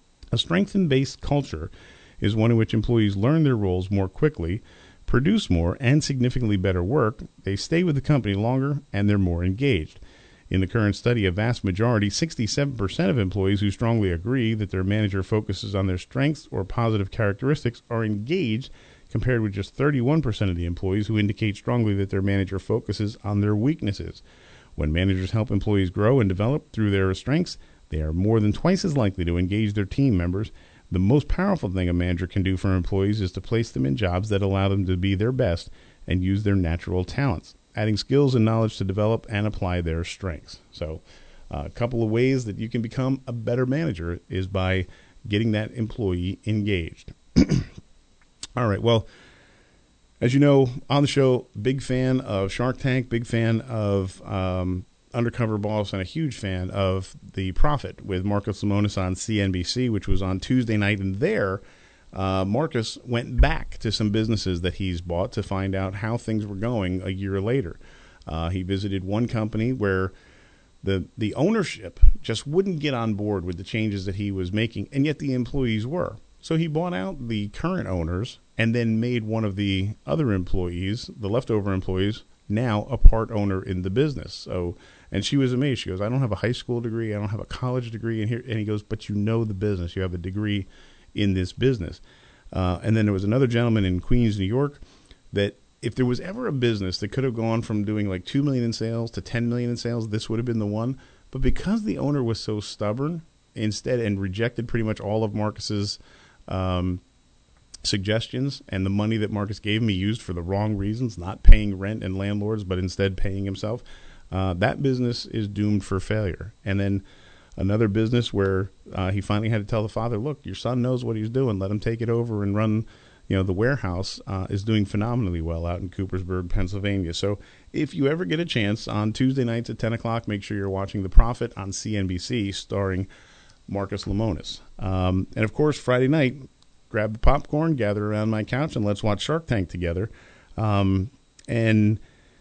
A strength-based culture is one in which employees learn their roles more quickly, produce more and significantly better work, they stay with the company longer, and they're more engaged. In the current study, a vast majority, sixty-seven percent of employees who strongly agree that their manager focuses on their strengths or positive characteristics are engaged, compared with just thirty-one percent of the employees who indicate strongly that their manager focuses on their weaknesses. When managers help employees grow and develop through their strengths, they are more than twice as likely to engage their team members. The most powerful thing a manager can do for employees is to place them in jobs that allow them to be their best and use their natural talents, adding skills and knowledge to develop and apply their strengths. So uh, a couple of ways that you can become a better manager is by getting that employee engaged. All right, well, as you know, on the show, big fan of Shark Tank, big fan of um, Undercover Boss, and a huge fan of The Profit with Marcus Lemonis on C N B C, which was on Tuesday night. And there, uh, Marcus went back to some businesses that he's bought to find out how things were going a year later. Uh, he visited one company where the the ownership just wouldn't get on board with the changes that he was making, and yet the employees were. So he bought out the current owners and then made one of the other employees, the leftover employees, now a part owner in the business. So, and she was amazed. She goes, I don't have a high school degree. I don't have a college degree in here. And he goes, but you know the business. You have a degree in this business. Uh, and then there was another gentleman in Queens, New York, that if there was ever a business that could have gone from doing like two million in sales to ten million in sales, this would have been the one. But because the owner was so stubborn instead and rejected pretty much all of Marcus's um, suggestions, and the money that Marcus gave me used for the wrong reasons, not paying rent and landlords, but instead paying himself, uh, that business is doomed for failure. And then another business where uh, he finally had to tell the father, look, your son knows what he's doing. Let him take it over and run, you know, the warehouse, uh, is doing phenomenally well out in Coopersburg, Pennsylvania. So if you ever get a chance on Tuesday nights at ten o'clock, make sure you're watching The Profit on C N B C starring Marcus Lemonis. Um, and, of course, Friday night, grab the popcorn, gather around my couch, and let's watch Shark Tank together. Um, and,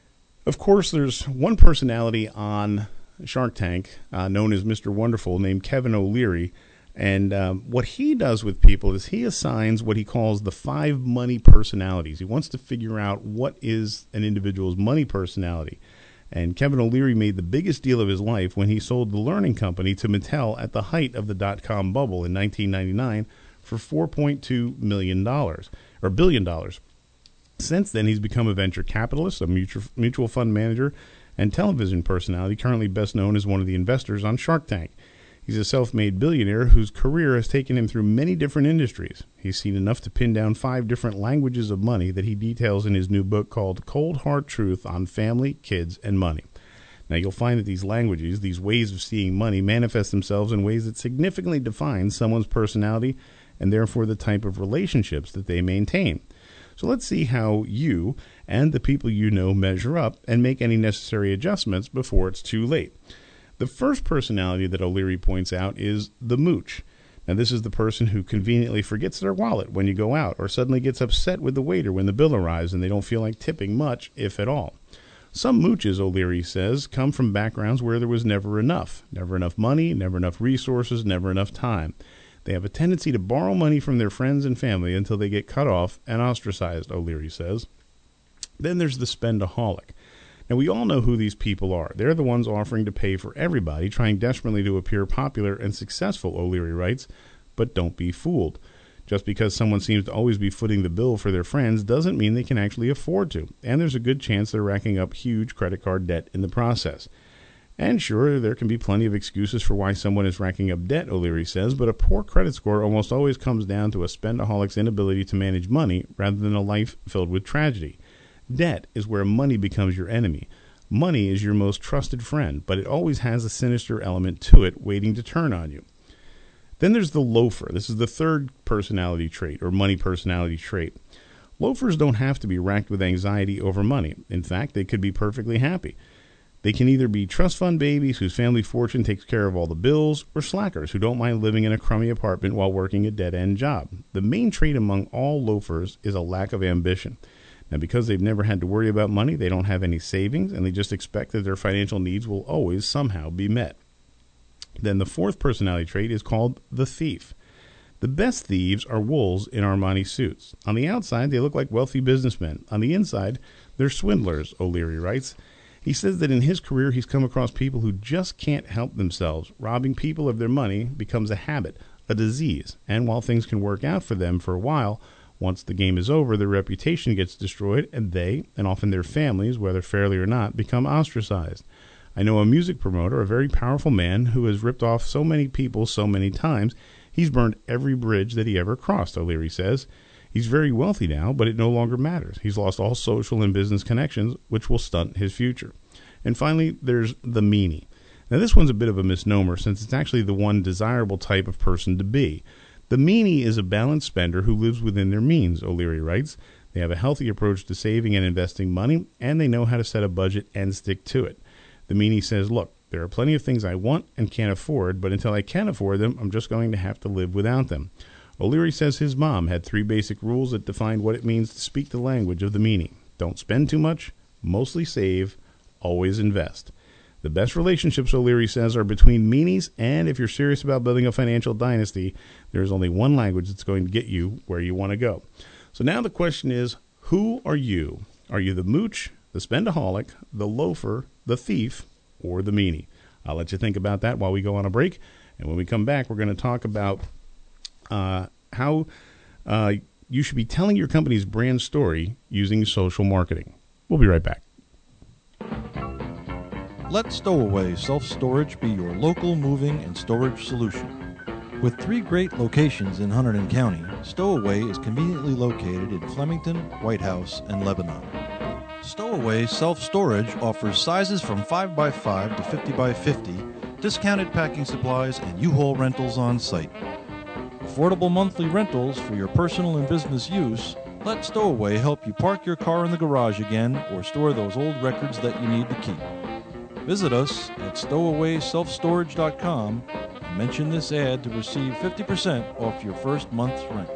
of course, there's one personality on Shark Tank uh, known as Mister Wonderful named Kevin O'Leary. And um, what he does with people is he assigns what he calls the five money personalities. He wants to figure out what is an individual's money personality. And Kevin O'Leary made the biggest deal of his life when he sold the Learning Company to Mattel at the height of the dot-com bubble in nineteen ninety-nine for four point two million dollars, or billion dollars. Since then, he's become a venture capitalist, a mutual, mutual fund manager, and television personality, currently best known as one of the investors on Shark Tank. He's a self-made billionaire whose career has taken him through many different industries. He's seen enough to pin down five different languages of money that he details in his new book called Cold Hard Truth on Family, Kids, and Money. Now, you'll find that these languages, these ways of seeing money, manifest themselves in ways that significantly define someone's personality and therefore the type of relationships that they maintain. So let's see how you and the people you know measure up and make any necessary adjustments before it's too late. The first personality that O'Leary points out is the mooch. Now, this is the person who conveniently forgets their wallet when you go out, or suddenly gets upset with the waiter when the bill arrives and they don't feel like tipping much, if at all. Some mooches, O'Leary says, come from backgrounds where there was never enough. Never enough money, never enough resources, never enough time. They have a tendency to borrow money from their friends and family until they get cut off and ostracized, O'Leary says. Then there's the spendaholic. Now, we all know who these people are. They're the ones offering to pay for everybody, trying desperately to appear popular and successful, O'Leary writes. But don't be fooled. Just because someone seems to always be footing the bill for their friends doesn't mean they can actually afford to, and there's a good chance they're racking up huge credit card debt in the process. And sure, there can be plenty of excuses for why someone is racking up debt, O'Leary says, but a poor credit score almost always comes down to a spendaholic's inability to manage money rather than a life filled with tragedy. Debt is where money becomes your enemy. Money is your most trusted friend, but it always has a sinister element to it waiting to turn on you. Then there's the loafer. This is the third personality trait, or money personality trait. Loafers don't have to be racked with anxiety over money. In fact, they could be perfectly happy. They can either be trust fund babies whose family fortune takes care of all the bills, or slackers who don't mind living in a crummy apartment while working a dead-end job. The main trait among all loafers is a lack of ambition. Now, because they've never had to worry about money, they don't have any savings, and they just expect that their financial needs will always somehow be met. Then the fourth personality trait is called the thief. The best thieves are wolves in Armani suits. On the outside, they look like wealthy businessmen. On the inside, they're swindlers, O'Leary writes. He says that in his career, he's come across people who just can't help themselves. Robbing people of their money becomes a habit, a disease, and while things can work out for them for a while, once the game is over, their reputation gets destroyed, and they, and often their families, whether fairly or not, become ostracized. I know a music promoter, a very powerful man, who has ripped off so many people so many times, he's burned every bridge that he ever crossed, O'Leary says. He's very wealthy now, but it no longer matters. He's lost all social and business connections, which will stunt his future. And finally, there's the meanie. Now, this one's a bit of a misnomer, since it's actually the one desirable type of person to be. The meanie is a balanced spender who lives within their means, O'Leary writes. They have a healthy approach to saving and investing money, and they know how to set a budget and stick to it. The meanie says, look, there are plenty of things I want and can't afford, but until I can afford them, I'm just going to have to live without them. O'Leary says his mom had three basic rules that defined what it means to speak the language of the meanie. Don't spend too much, mostly save, always invest. The best relationships, O'Leary says, are between meanies, and if you're serious about building a financial dynasty, there's only one language that's going to get you where you want to go. So now the question is, who are you? Are you the mooch, the spendaholic, the loafer, the thief, or the meanie? I'll let you think about that while we go on a break. And when we come back, we're going to talk about uh, how uh, you should be telling your company's brand story using social marketing. We'll be right back. Let Stowaway Self-Storage be your local moving and storage solution. With three great locations in Hunterdon County, Stowaway is conveniently located in Flemington, White House, and Lebanon. Stowaway Self-Storage offers sizes from five by five to fifty by fifty, discounted packing supplies, and U-Haul rentals on site. Affordable monthly rentals for your personal and business use. Let Stowaway help you park your car in the garage again or store those old records that you need to keep. Visit us at stowaway self storage dot com and mention this ad to receive fifty percent off your first month's rent.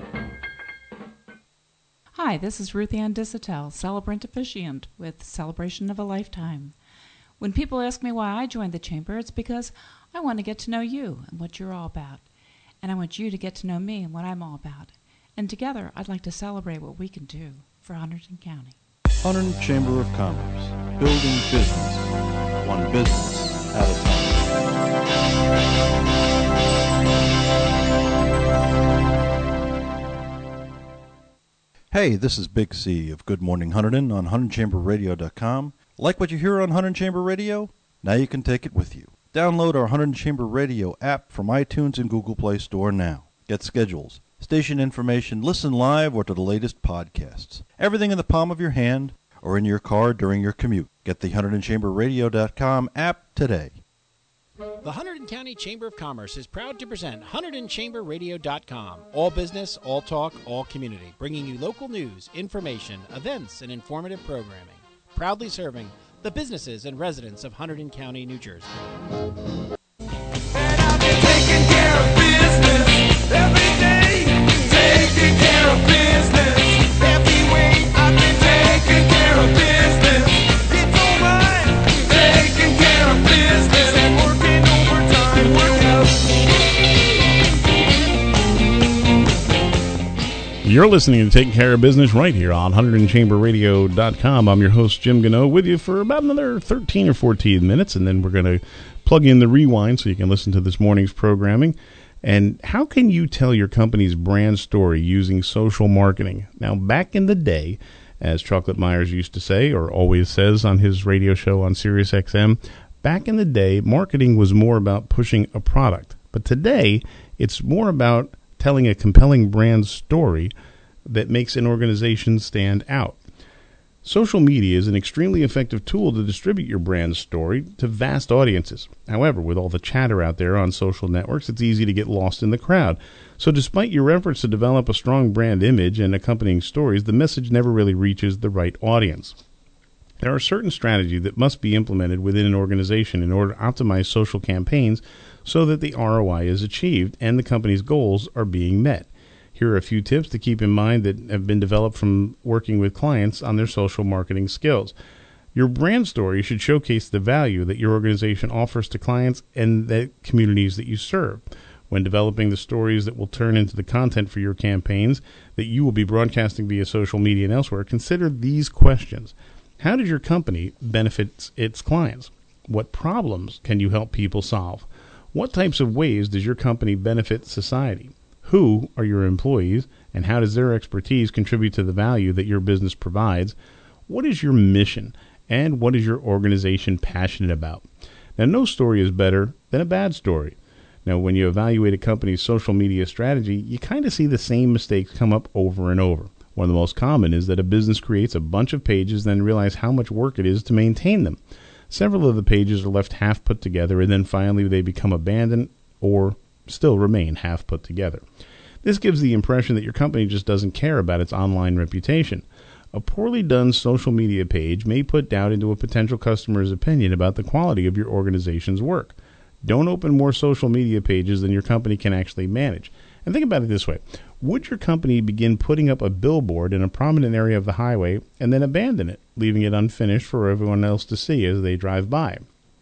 Hi, this is Ruth Ann Disatel, celebrant officiant with Celebration of a Lifetime. When people ask me why I joined the Chamber, it's because I want to get to know you and what you're all about. And I want you to get to know me and what I'm all about. And together, I'd like to celebrate what we can do for Hunterdon County. Hunterdon Chamber of Commerce, building business, one business at a time. Hey, this is Big C of Good Morning Hunterdon on Hunterdon Chamber Radio dot com. Like what you hear on Hunterdon Chamber Radio? Now you can take it with you. Download our Hunterdon Chamber Radio app from iTunes and Google Play Store now. Get schedules, station information, listen live, or to the latest podcasts. Everything in the palm of your hand or in your car during your commute. Get the Hunterdon Chamber Radio dot com app today. The Hunterdon County Chamber of Commerce is proud to present Hunterdon Chamber Radio dot com. All business, all talk, all community. Bringing you local news, information, events, and informative programming. Proudly serving the businesses and residents of Hunterdon County, New Jersey. Taking care of business every day. Taking care of business every way. I've been taking care of business. It's alright. Taking care of business and working overtime. Work out. You're listening to Taking Care of Business right here on Hunterdon Chamber Radio dot com. I'm your host, Jim Gano, with you for about another thirteen or fourteen minutes, and then we're going to plug in the rewind so you can listen to this morning's programming. And how can you tell your company's brand story using social marketing? Now, back in the day, as Chocolate Myers used to say, or always says on his radio show on Sirius X M, back in the day, marketing was more about pushing a product. But today, it's more about telling a compelling brand story that makes an organization stand out. Social media is an extremely effective tool to distribute your brand story to vast audiences. However, with all the chatter out there on social networks, it's easy to get lost in the crowd. So despite your efforts to develop a strong brand image and accompanying stories, the message never really reaches the right audience. There are certain strategies that must be implemented within an organization in order to optimize social campaigns so that the R O I is achieved and the company's goals are being met. Here are a few tips to keep in mind that have been developed from working with clients on their social marketing skills. Your brand story should showcase the value that your organization offers to clients and the communities that you serve. When developing the stories that will turn into the content for your campaigns that you will be broadcasting via social media and elsewhere, consider these questions. How does your company benefit its clients? What problems can you help people solve? What types of ways does your company benefit society? Who are your employees, and how does their expertise contribute to the value that your business provides? What is your mission, and what is your organization passionate about? Now, no story is better than a bad story. Now, when you evaluate a company's social media strategy, you kind of see the same mistakes come up over and over. One of the most common is that a business creates a bunch of pages, then realize how much work it is to maintain them. Several of the pages are left half put together, and then finally they become abandoned or still remain half put together. This gives the impression that your company just doesn't care about its online reputation. A poorly done social media page may put doubt into a potential customer's opinion about the quality of your organization's work. Don't open more social media pages than your company can actually manage. And think about it this way. Would your company begin putting up a billboard in a prominent area of the highway and then abandon it, leaving it unfinished for everyone else to see as they drive by?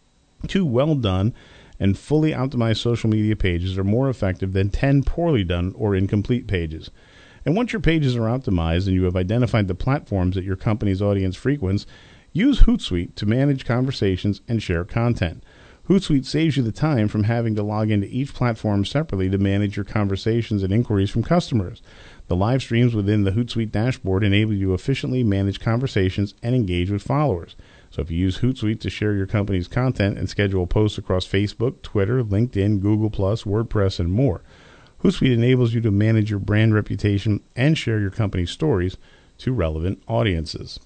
Two well done and fully optimized social media pages are more effective than ten poorly done or incomplete pages. And once your pages are optimized and you have identified the platforms that your company's audience frequents, use Hootsuite to manage conversations and share content. Hootsuite saves you the time from having to log into each platform separately to manage your conversations and inquiries from customers. The live streams within the Hootsuite dashboard enable you to efficiently manage conversations and engage with followers. So if you use Hootsuite to share your company's content and schedule posts across Facebook, Twitter, LinkedIn, Google plus, WordPress, and more, Hootsuite enables you to manage your brand reputation and share your company's stories to relevant audiences.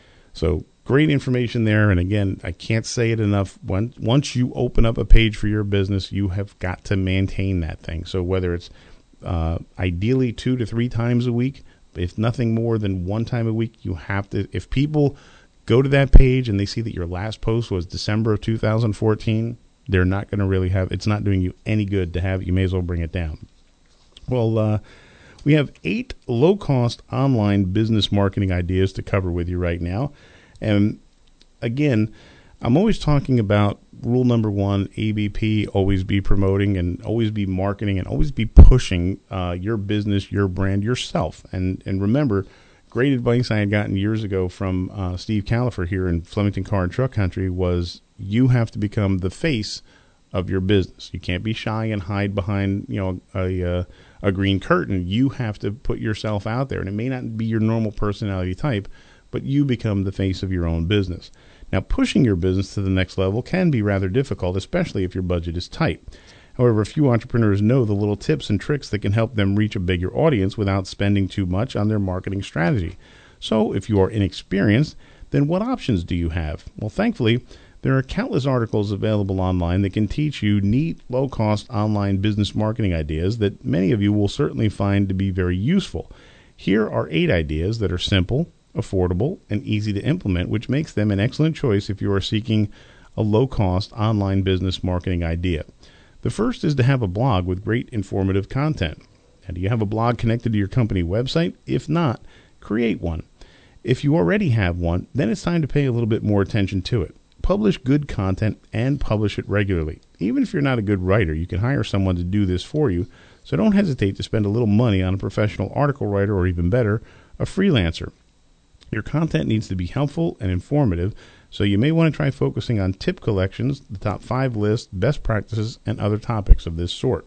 So great information there. And again, I can't say it enough. When, once you open up a page for your business, you have got to maintain that thing. So whether it's uh, ideally two to three times a week, if nothing more than one time a week, you have to, if people go to that page and they see that your last post was December of two thousand fourteen, they're not going to really have, it's not doing you any good to have it. You may as well bring it down. Well, uh, we have eight low-cost online business marketing ideas to cover with you right now. And again, I'm always talking about rule number one, A B P, always be promoting and always be marketing and always be pushing uh, your business, your brand, yourself. And and remember, great advice I had gotten years ago from uh, Steve Califer here in Flemington Car and Truck Country was you have to become the face of your business. You can't be shy and hide behind, you know, a, a, a green curtain. You have to put yourself out there. And it may not be your normal personality type, but you become the face of your own business. Now, pushing your business to the next level can be rather difficult, especially if your budget is tight. However, few entrepreneurs know the little tips and tricks that can help them reach a bigger audience without spending too much on their marketing strategy. So, if you are inexperienced, then what options do you have? Well, thankfully, there are countless articles available online that can teach you neat, low-cost online business marketing ideas that many of you will certainly find to be very useful. Here are eight ideas that are simple, affordable, and easy to implement, which makes them an excellent choice if you are seeking a low-cost online business marketing idea. The first is to have a blog with great informative content. And do you have a blog connected to your company website? If not, create one. If you already have one, then it's time to pay a little bit more attention to it. Publish good content and publish it regularly. Even if you're not a good writer, you can hire someone to do this for you, so don't hesitate to spend a little money on a professional article writer or, even better, a freelancer. Your content needs to be helpful and informative, so you may want to try focusing on tip collections, the top five lists, best practices, and other topics of this sort.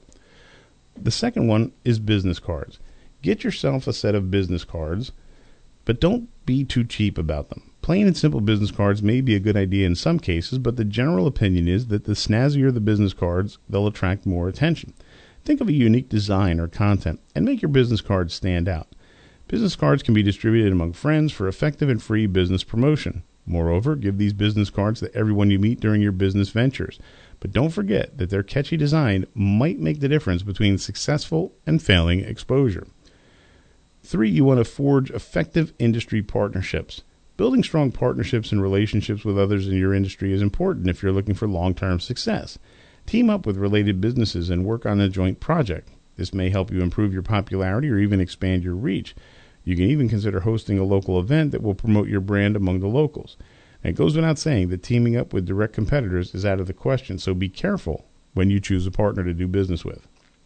The second one is business cards. Get yourself a set of business cards, but don't be too cheap about them. Plain and simple business cards may be a good idea in some cases, but the general opinion is that the snazzier the business cards, they'll attract more attention. Think of a unique design or content and make your business cards stand out. Business cards can be distributed among friends for effective and free business promotion. Moreover, give these business cards to everyone you meet during your business ventures. But don't forget that their catchy design might make the difference between successful and failing exposure. Three, you want to forge effective industry partnerships. Building strong partnerships and relationships with others in your industry is important if you're looking for long-term success. Team up with related businesses and work on a joint project. This may help you improve your popularity or even expand your reach. You can even consider hosting a local event that will promote your brand among the locals. And it goes without saying that teaming up with direct competitors is out of the question, so be careful when you choose a partner to do business with.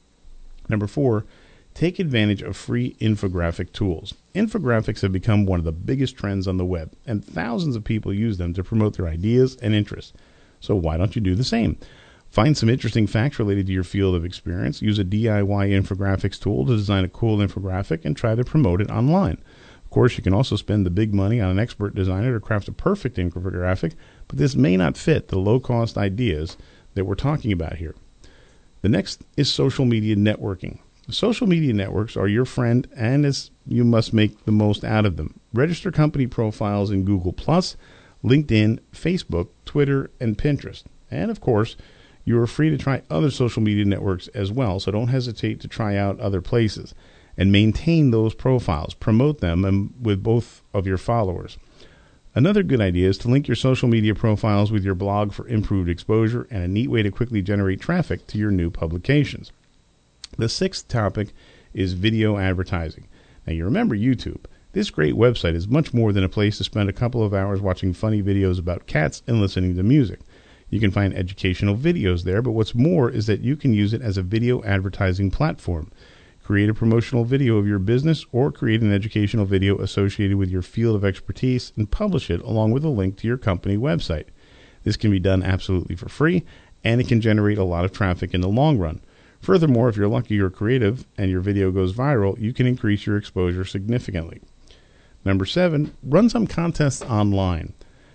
Number four, take advantage of free infographic tools. Infographics have become one of the biggest trends on the web, and thousands of people use them to promote their ideas and interests. So why don't you do the same? Find some interesting facts related to your field of experience, use a D I Y infographics tool to design a cool infographic, and try to promote it online. Of course, you can also spend the big money on an expert designer to craft a perfect infographic, but this may not fit the low-cost ideas that we're talking about here. The next is social media networking. Social media networks are your friend, and as you must make the most out of them. Register company profiles in Google plus, LinkedIn, Facebook, Twitter, and Pinterest. And, of course, you are free to try other social media networks as well, so don't hesitate to try out other places. And maintain those profiles. Promote them and with both of your followers. Another good idea is to link your social media profiles with your blog for improved exposure and a neat way to quickly generate traffic to your new publications. The sixth topic is video advertising. Now, you remember YouTube. This great website is much more than a place to spend a couple of hours watching funny videos about cats and listening to music. You can find educational videos there, but what's more is that you can use it as a video advertising platform. Create a promotional video of your business or create an educational video associated with your field of expertise and publish it along with a link to your company website. This can be done absolutely for free, and it can generate a lot of traffic in the long run. Furthermore, if you're lucky or creative and your video goes viral, you can increase your exposure significantly. Number seven, run some contests online.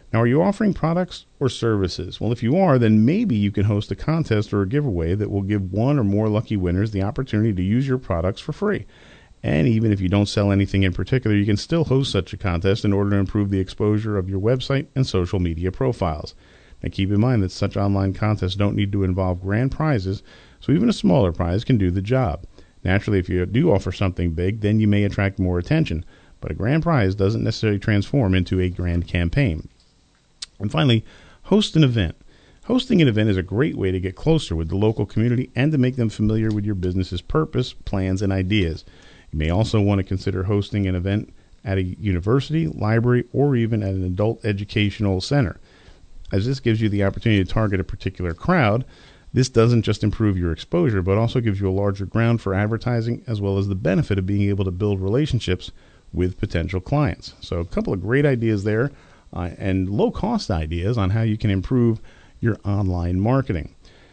Now, are you offering products or services? Well, if you are, then maybe you can host a contest or a giveaway that will give one or more lucky winners the opportunity to use your products for free. And even if you don't sell anything in particular, you can still host such a contest in order to improve the exposure of your website and social media profiles. Now, keep in mind that such online contests don't need to involve grand prizes, so even a smaller prize can do the job. Naturally, if you do offer something big, then you may attract more attention, but a grand prize doesn't necessarily transform into a grand campaign. And finally, host an event. Hosting an event is a great way to get closer with the local community and to make them familiar with your business's purpose, plans, and ideas. You may also want to consider hosting an event at a university, library, or even at an adult educational center. As this gives you the opportunity to target a particular crowd, this doesn't just improve your exposure, but also gives you a larger ground for advertising, as well as the benefit of being able to build relationships with potential clients. So a couple of great ideas there. Uh, and low-cost ideas on how you can improve your online marketing.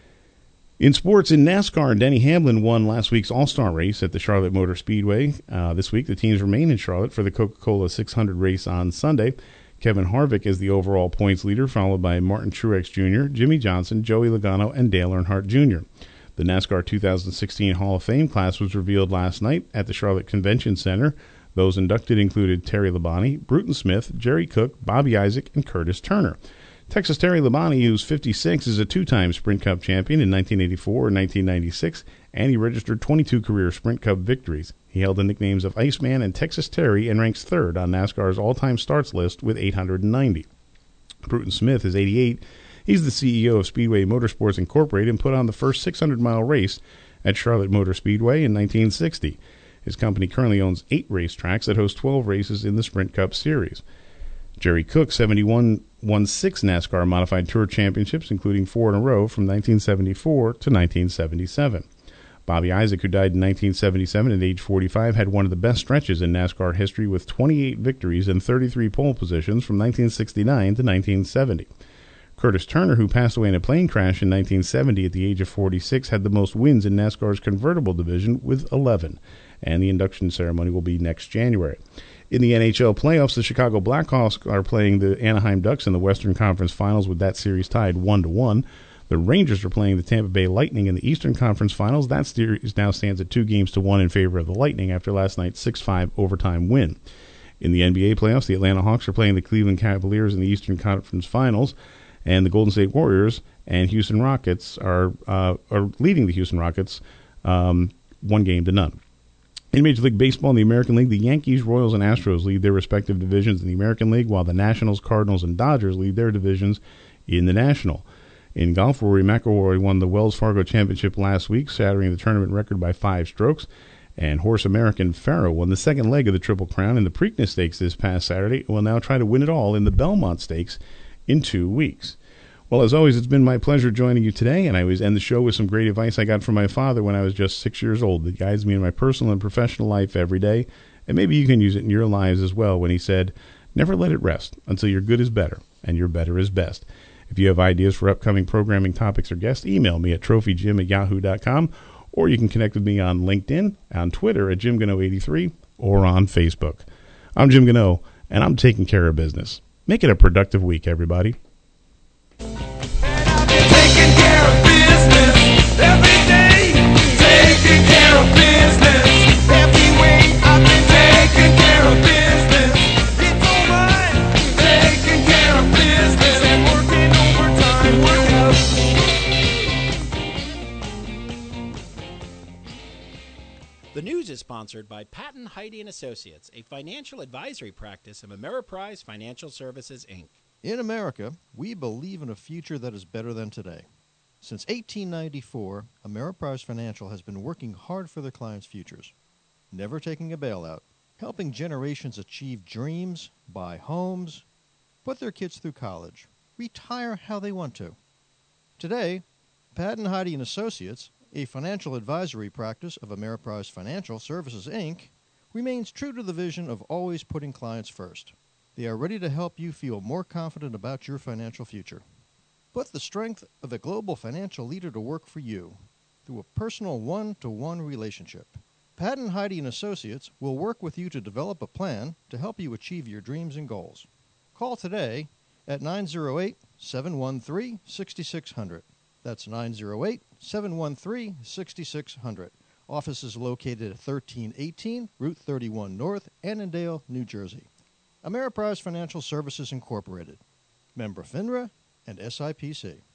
In sports, in NASCAR, Denny Hamlin won last week's All-Star race at the Charlotte Motor Speedway. Uh, this week, the teams remain in Charlotte for the Coca-Cola six hundred race on Sunday. Kevin Harvick is the overall points leader, followed by Martin Truex Junior, Jimmy Johnson, Joey Logano, and Dale Earnhardt Junior The NASCAR two thousand sixteen Hall of Fame class was revealed last night at the Charlotte Convention Center. Those inducted included Terry Labonte, Bruton Smith, Jerry Cook, Bobby Isaac, and Curtis Turner. Texas Terry Labonte, who's fifty-six, is a two-time Sprint Cup champion in nineteen eighty-four and nineteen ninety-six, and he registered twenty-two career Sprint Cup victories. He held the nicknames of Iceman and Texas Terry and ranks third on NASCAR's all-time starts list with eight hundred ninety. Bruton Smith is eighty-eight. He's the C E O of Speedway Motorsports Incorporated and put on the first six hundred mile race at Charlotte Motor Speedway in nineteen sixty. His company currently owns eight racetracks that host twelve races in the Sprint Cup Series. Jerry Cook, seventy-one, won six NASCAR Modified Tour Championships, including four in a row from nineteen seventy-four to nineteen seventy-seven. Bobby Isaac, who died in nineteen seventy-seven at age forty-five, had one of the best stretches in NASCAR history with twenty-eight victories and thirty-three pole positions from nineteen sixty-nine to nineteen seventy. Curtis Turner, who passed away in a plane crash in nineteen seventy at the age of forty-six, had the most wins in NASCAR's convertible division with eleven. And the induction ceremony will be next January. In the N H L playoffs, the Chicago Blackhawks are playing the Anaheim Ducks in the Western Conference Finals with that series tied one to one. The Rangers are playing the Tampa Bay Lightning in the Eastern Conference Finals. That series now stands at two games to one in favor of the Lightning after last night's six five overtime win. In the N B A playoffs, the Atlanta Hawks are playing the Cleveland Cavaliers in the Eastern Conference Finals, and the Golden State Warriors and Houston Rockets are uh, are leading the Houston Rockets um, one game to none. In Major League Baseball in the American League, the Yankees, Royals, and Astros lead their respective divisions in the American League, while the Nationals, Cardinals, and Dodgers lead their divisions in the National. In golf, Rory McIlroy won the Wells Fargo Championship last week, shattering the tournament record by five strokes. And horse American Pharoah won the second leg of the Triple Crown in the Preakness Stakes this past Saturday and will now try to win it all in the Belmont Stakes in two weeks. Well, as always, it's been my pleasure joining you today, and I always end the show with some great advice I got from my father when I was just six years old that guides me in my personal and professional life every day, and maybe you can use it in your lives as well when he said, never let it rest until your good is better and your better is best. If you have ideas for upcoming programming topics or guests, email me at trophyjim at yahoo dot com, or you can connect with me on LinkedIn, on Twitter at Jim Gano eighty-three, or on Facebook. I'm Jim Gano, and I'm taking care of business. Make it a productive week, everybody. Taking care of business every day. Taking care of business every way. I've been taking care of business. It's alright. Taking care of business and working overtime. The news is sponsored by Patton Heidi and Associates, a financial advisory practice of Ameriprise Financial Services, Incorporated. In America, we believe in a future that is better than today. Since eighteen ninety-four, Ameriprise Financial has been working hard for their clients' futures, never taking a bailout, helping generations achieve dreams, buy homes, put their kids through college, retire how they want to. Today, Patton Heidi and Associates, a financial advisory practice of Ameriprise Financial Services, Incorporated, remains true to the vision of always putting clients first. They are ready to help you feel more confident about your financial future. Put the strength of a global financial leader to work for you through a personal one-to-one relationship. Patton Heidi and Associates will work with you to develop a plan to help you achieve your dreams and goals. Call today at nine oh eight, seven one three, six six zero zero. That's nine oh eight, seven one three, six six zero zero. Office is located at thirteen eighteen Route thirty-one North, Annandale, New Jersey. Ameriprise Financial Services Incorporated. Member FINRA and S I P C.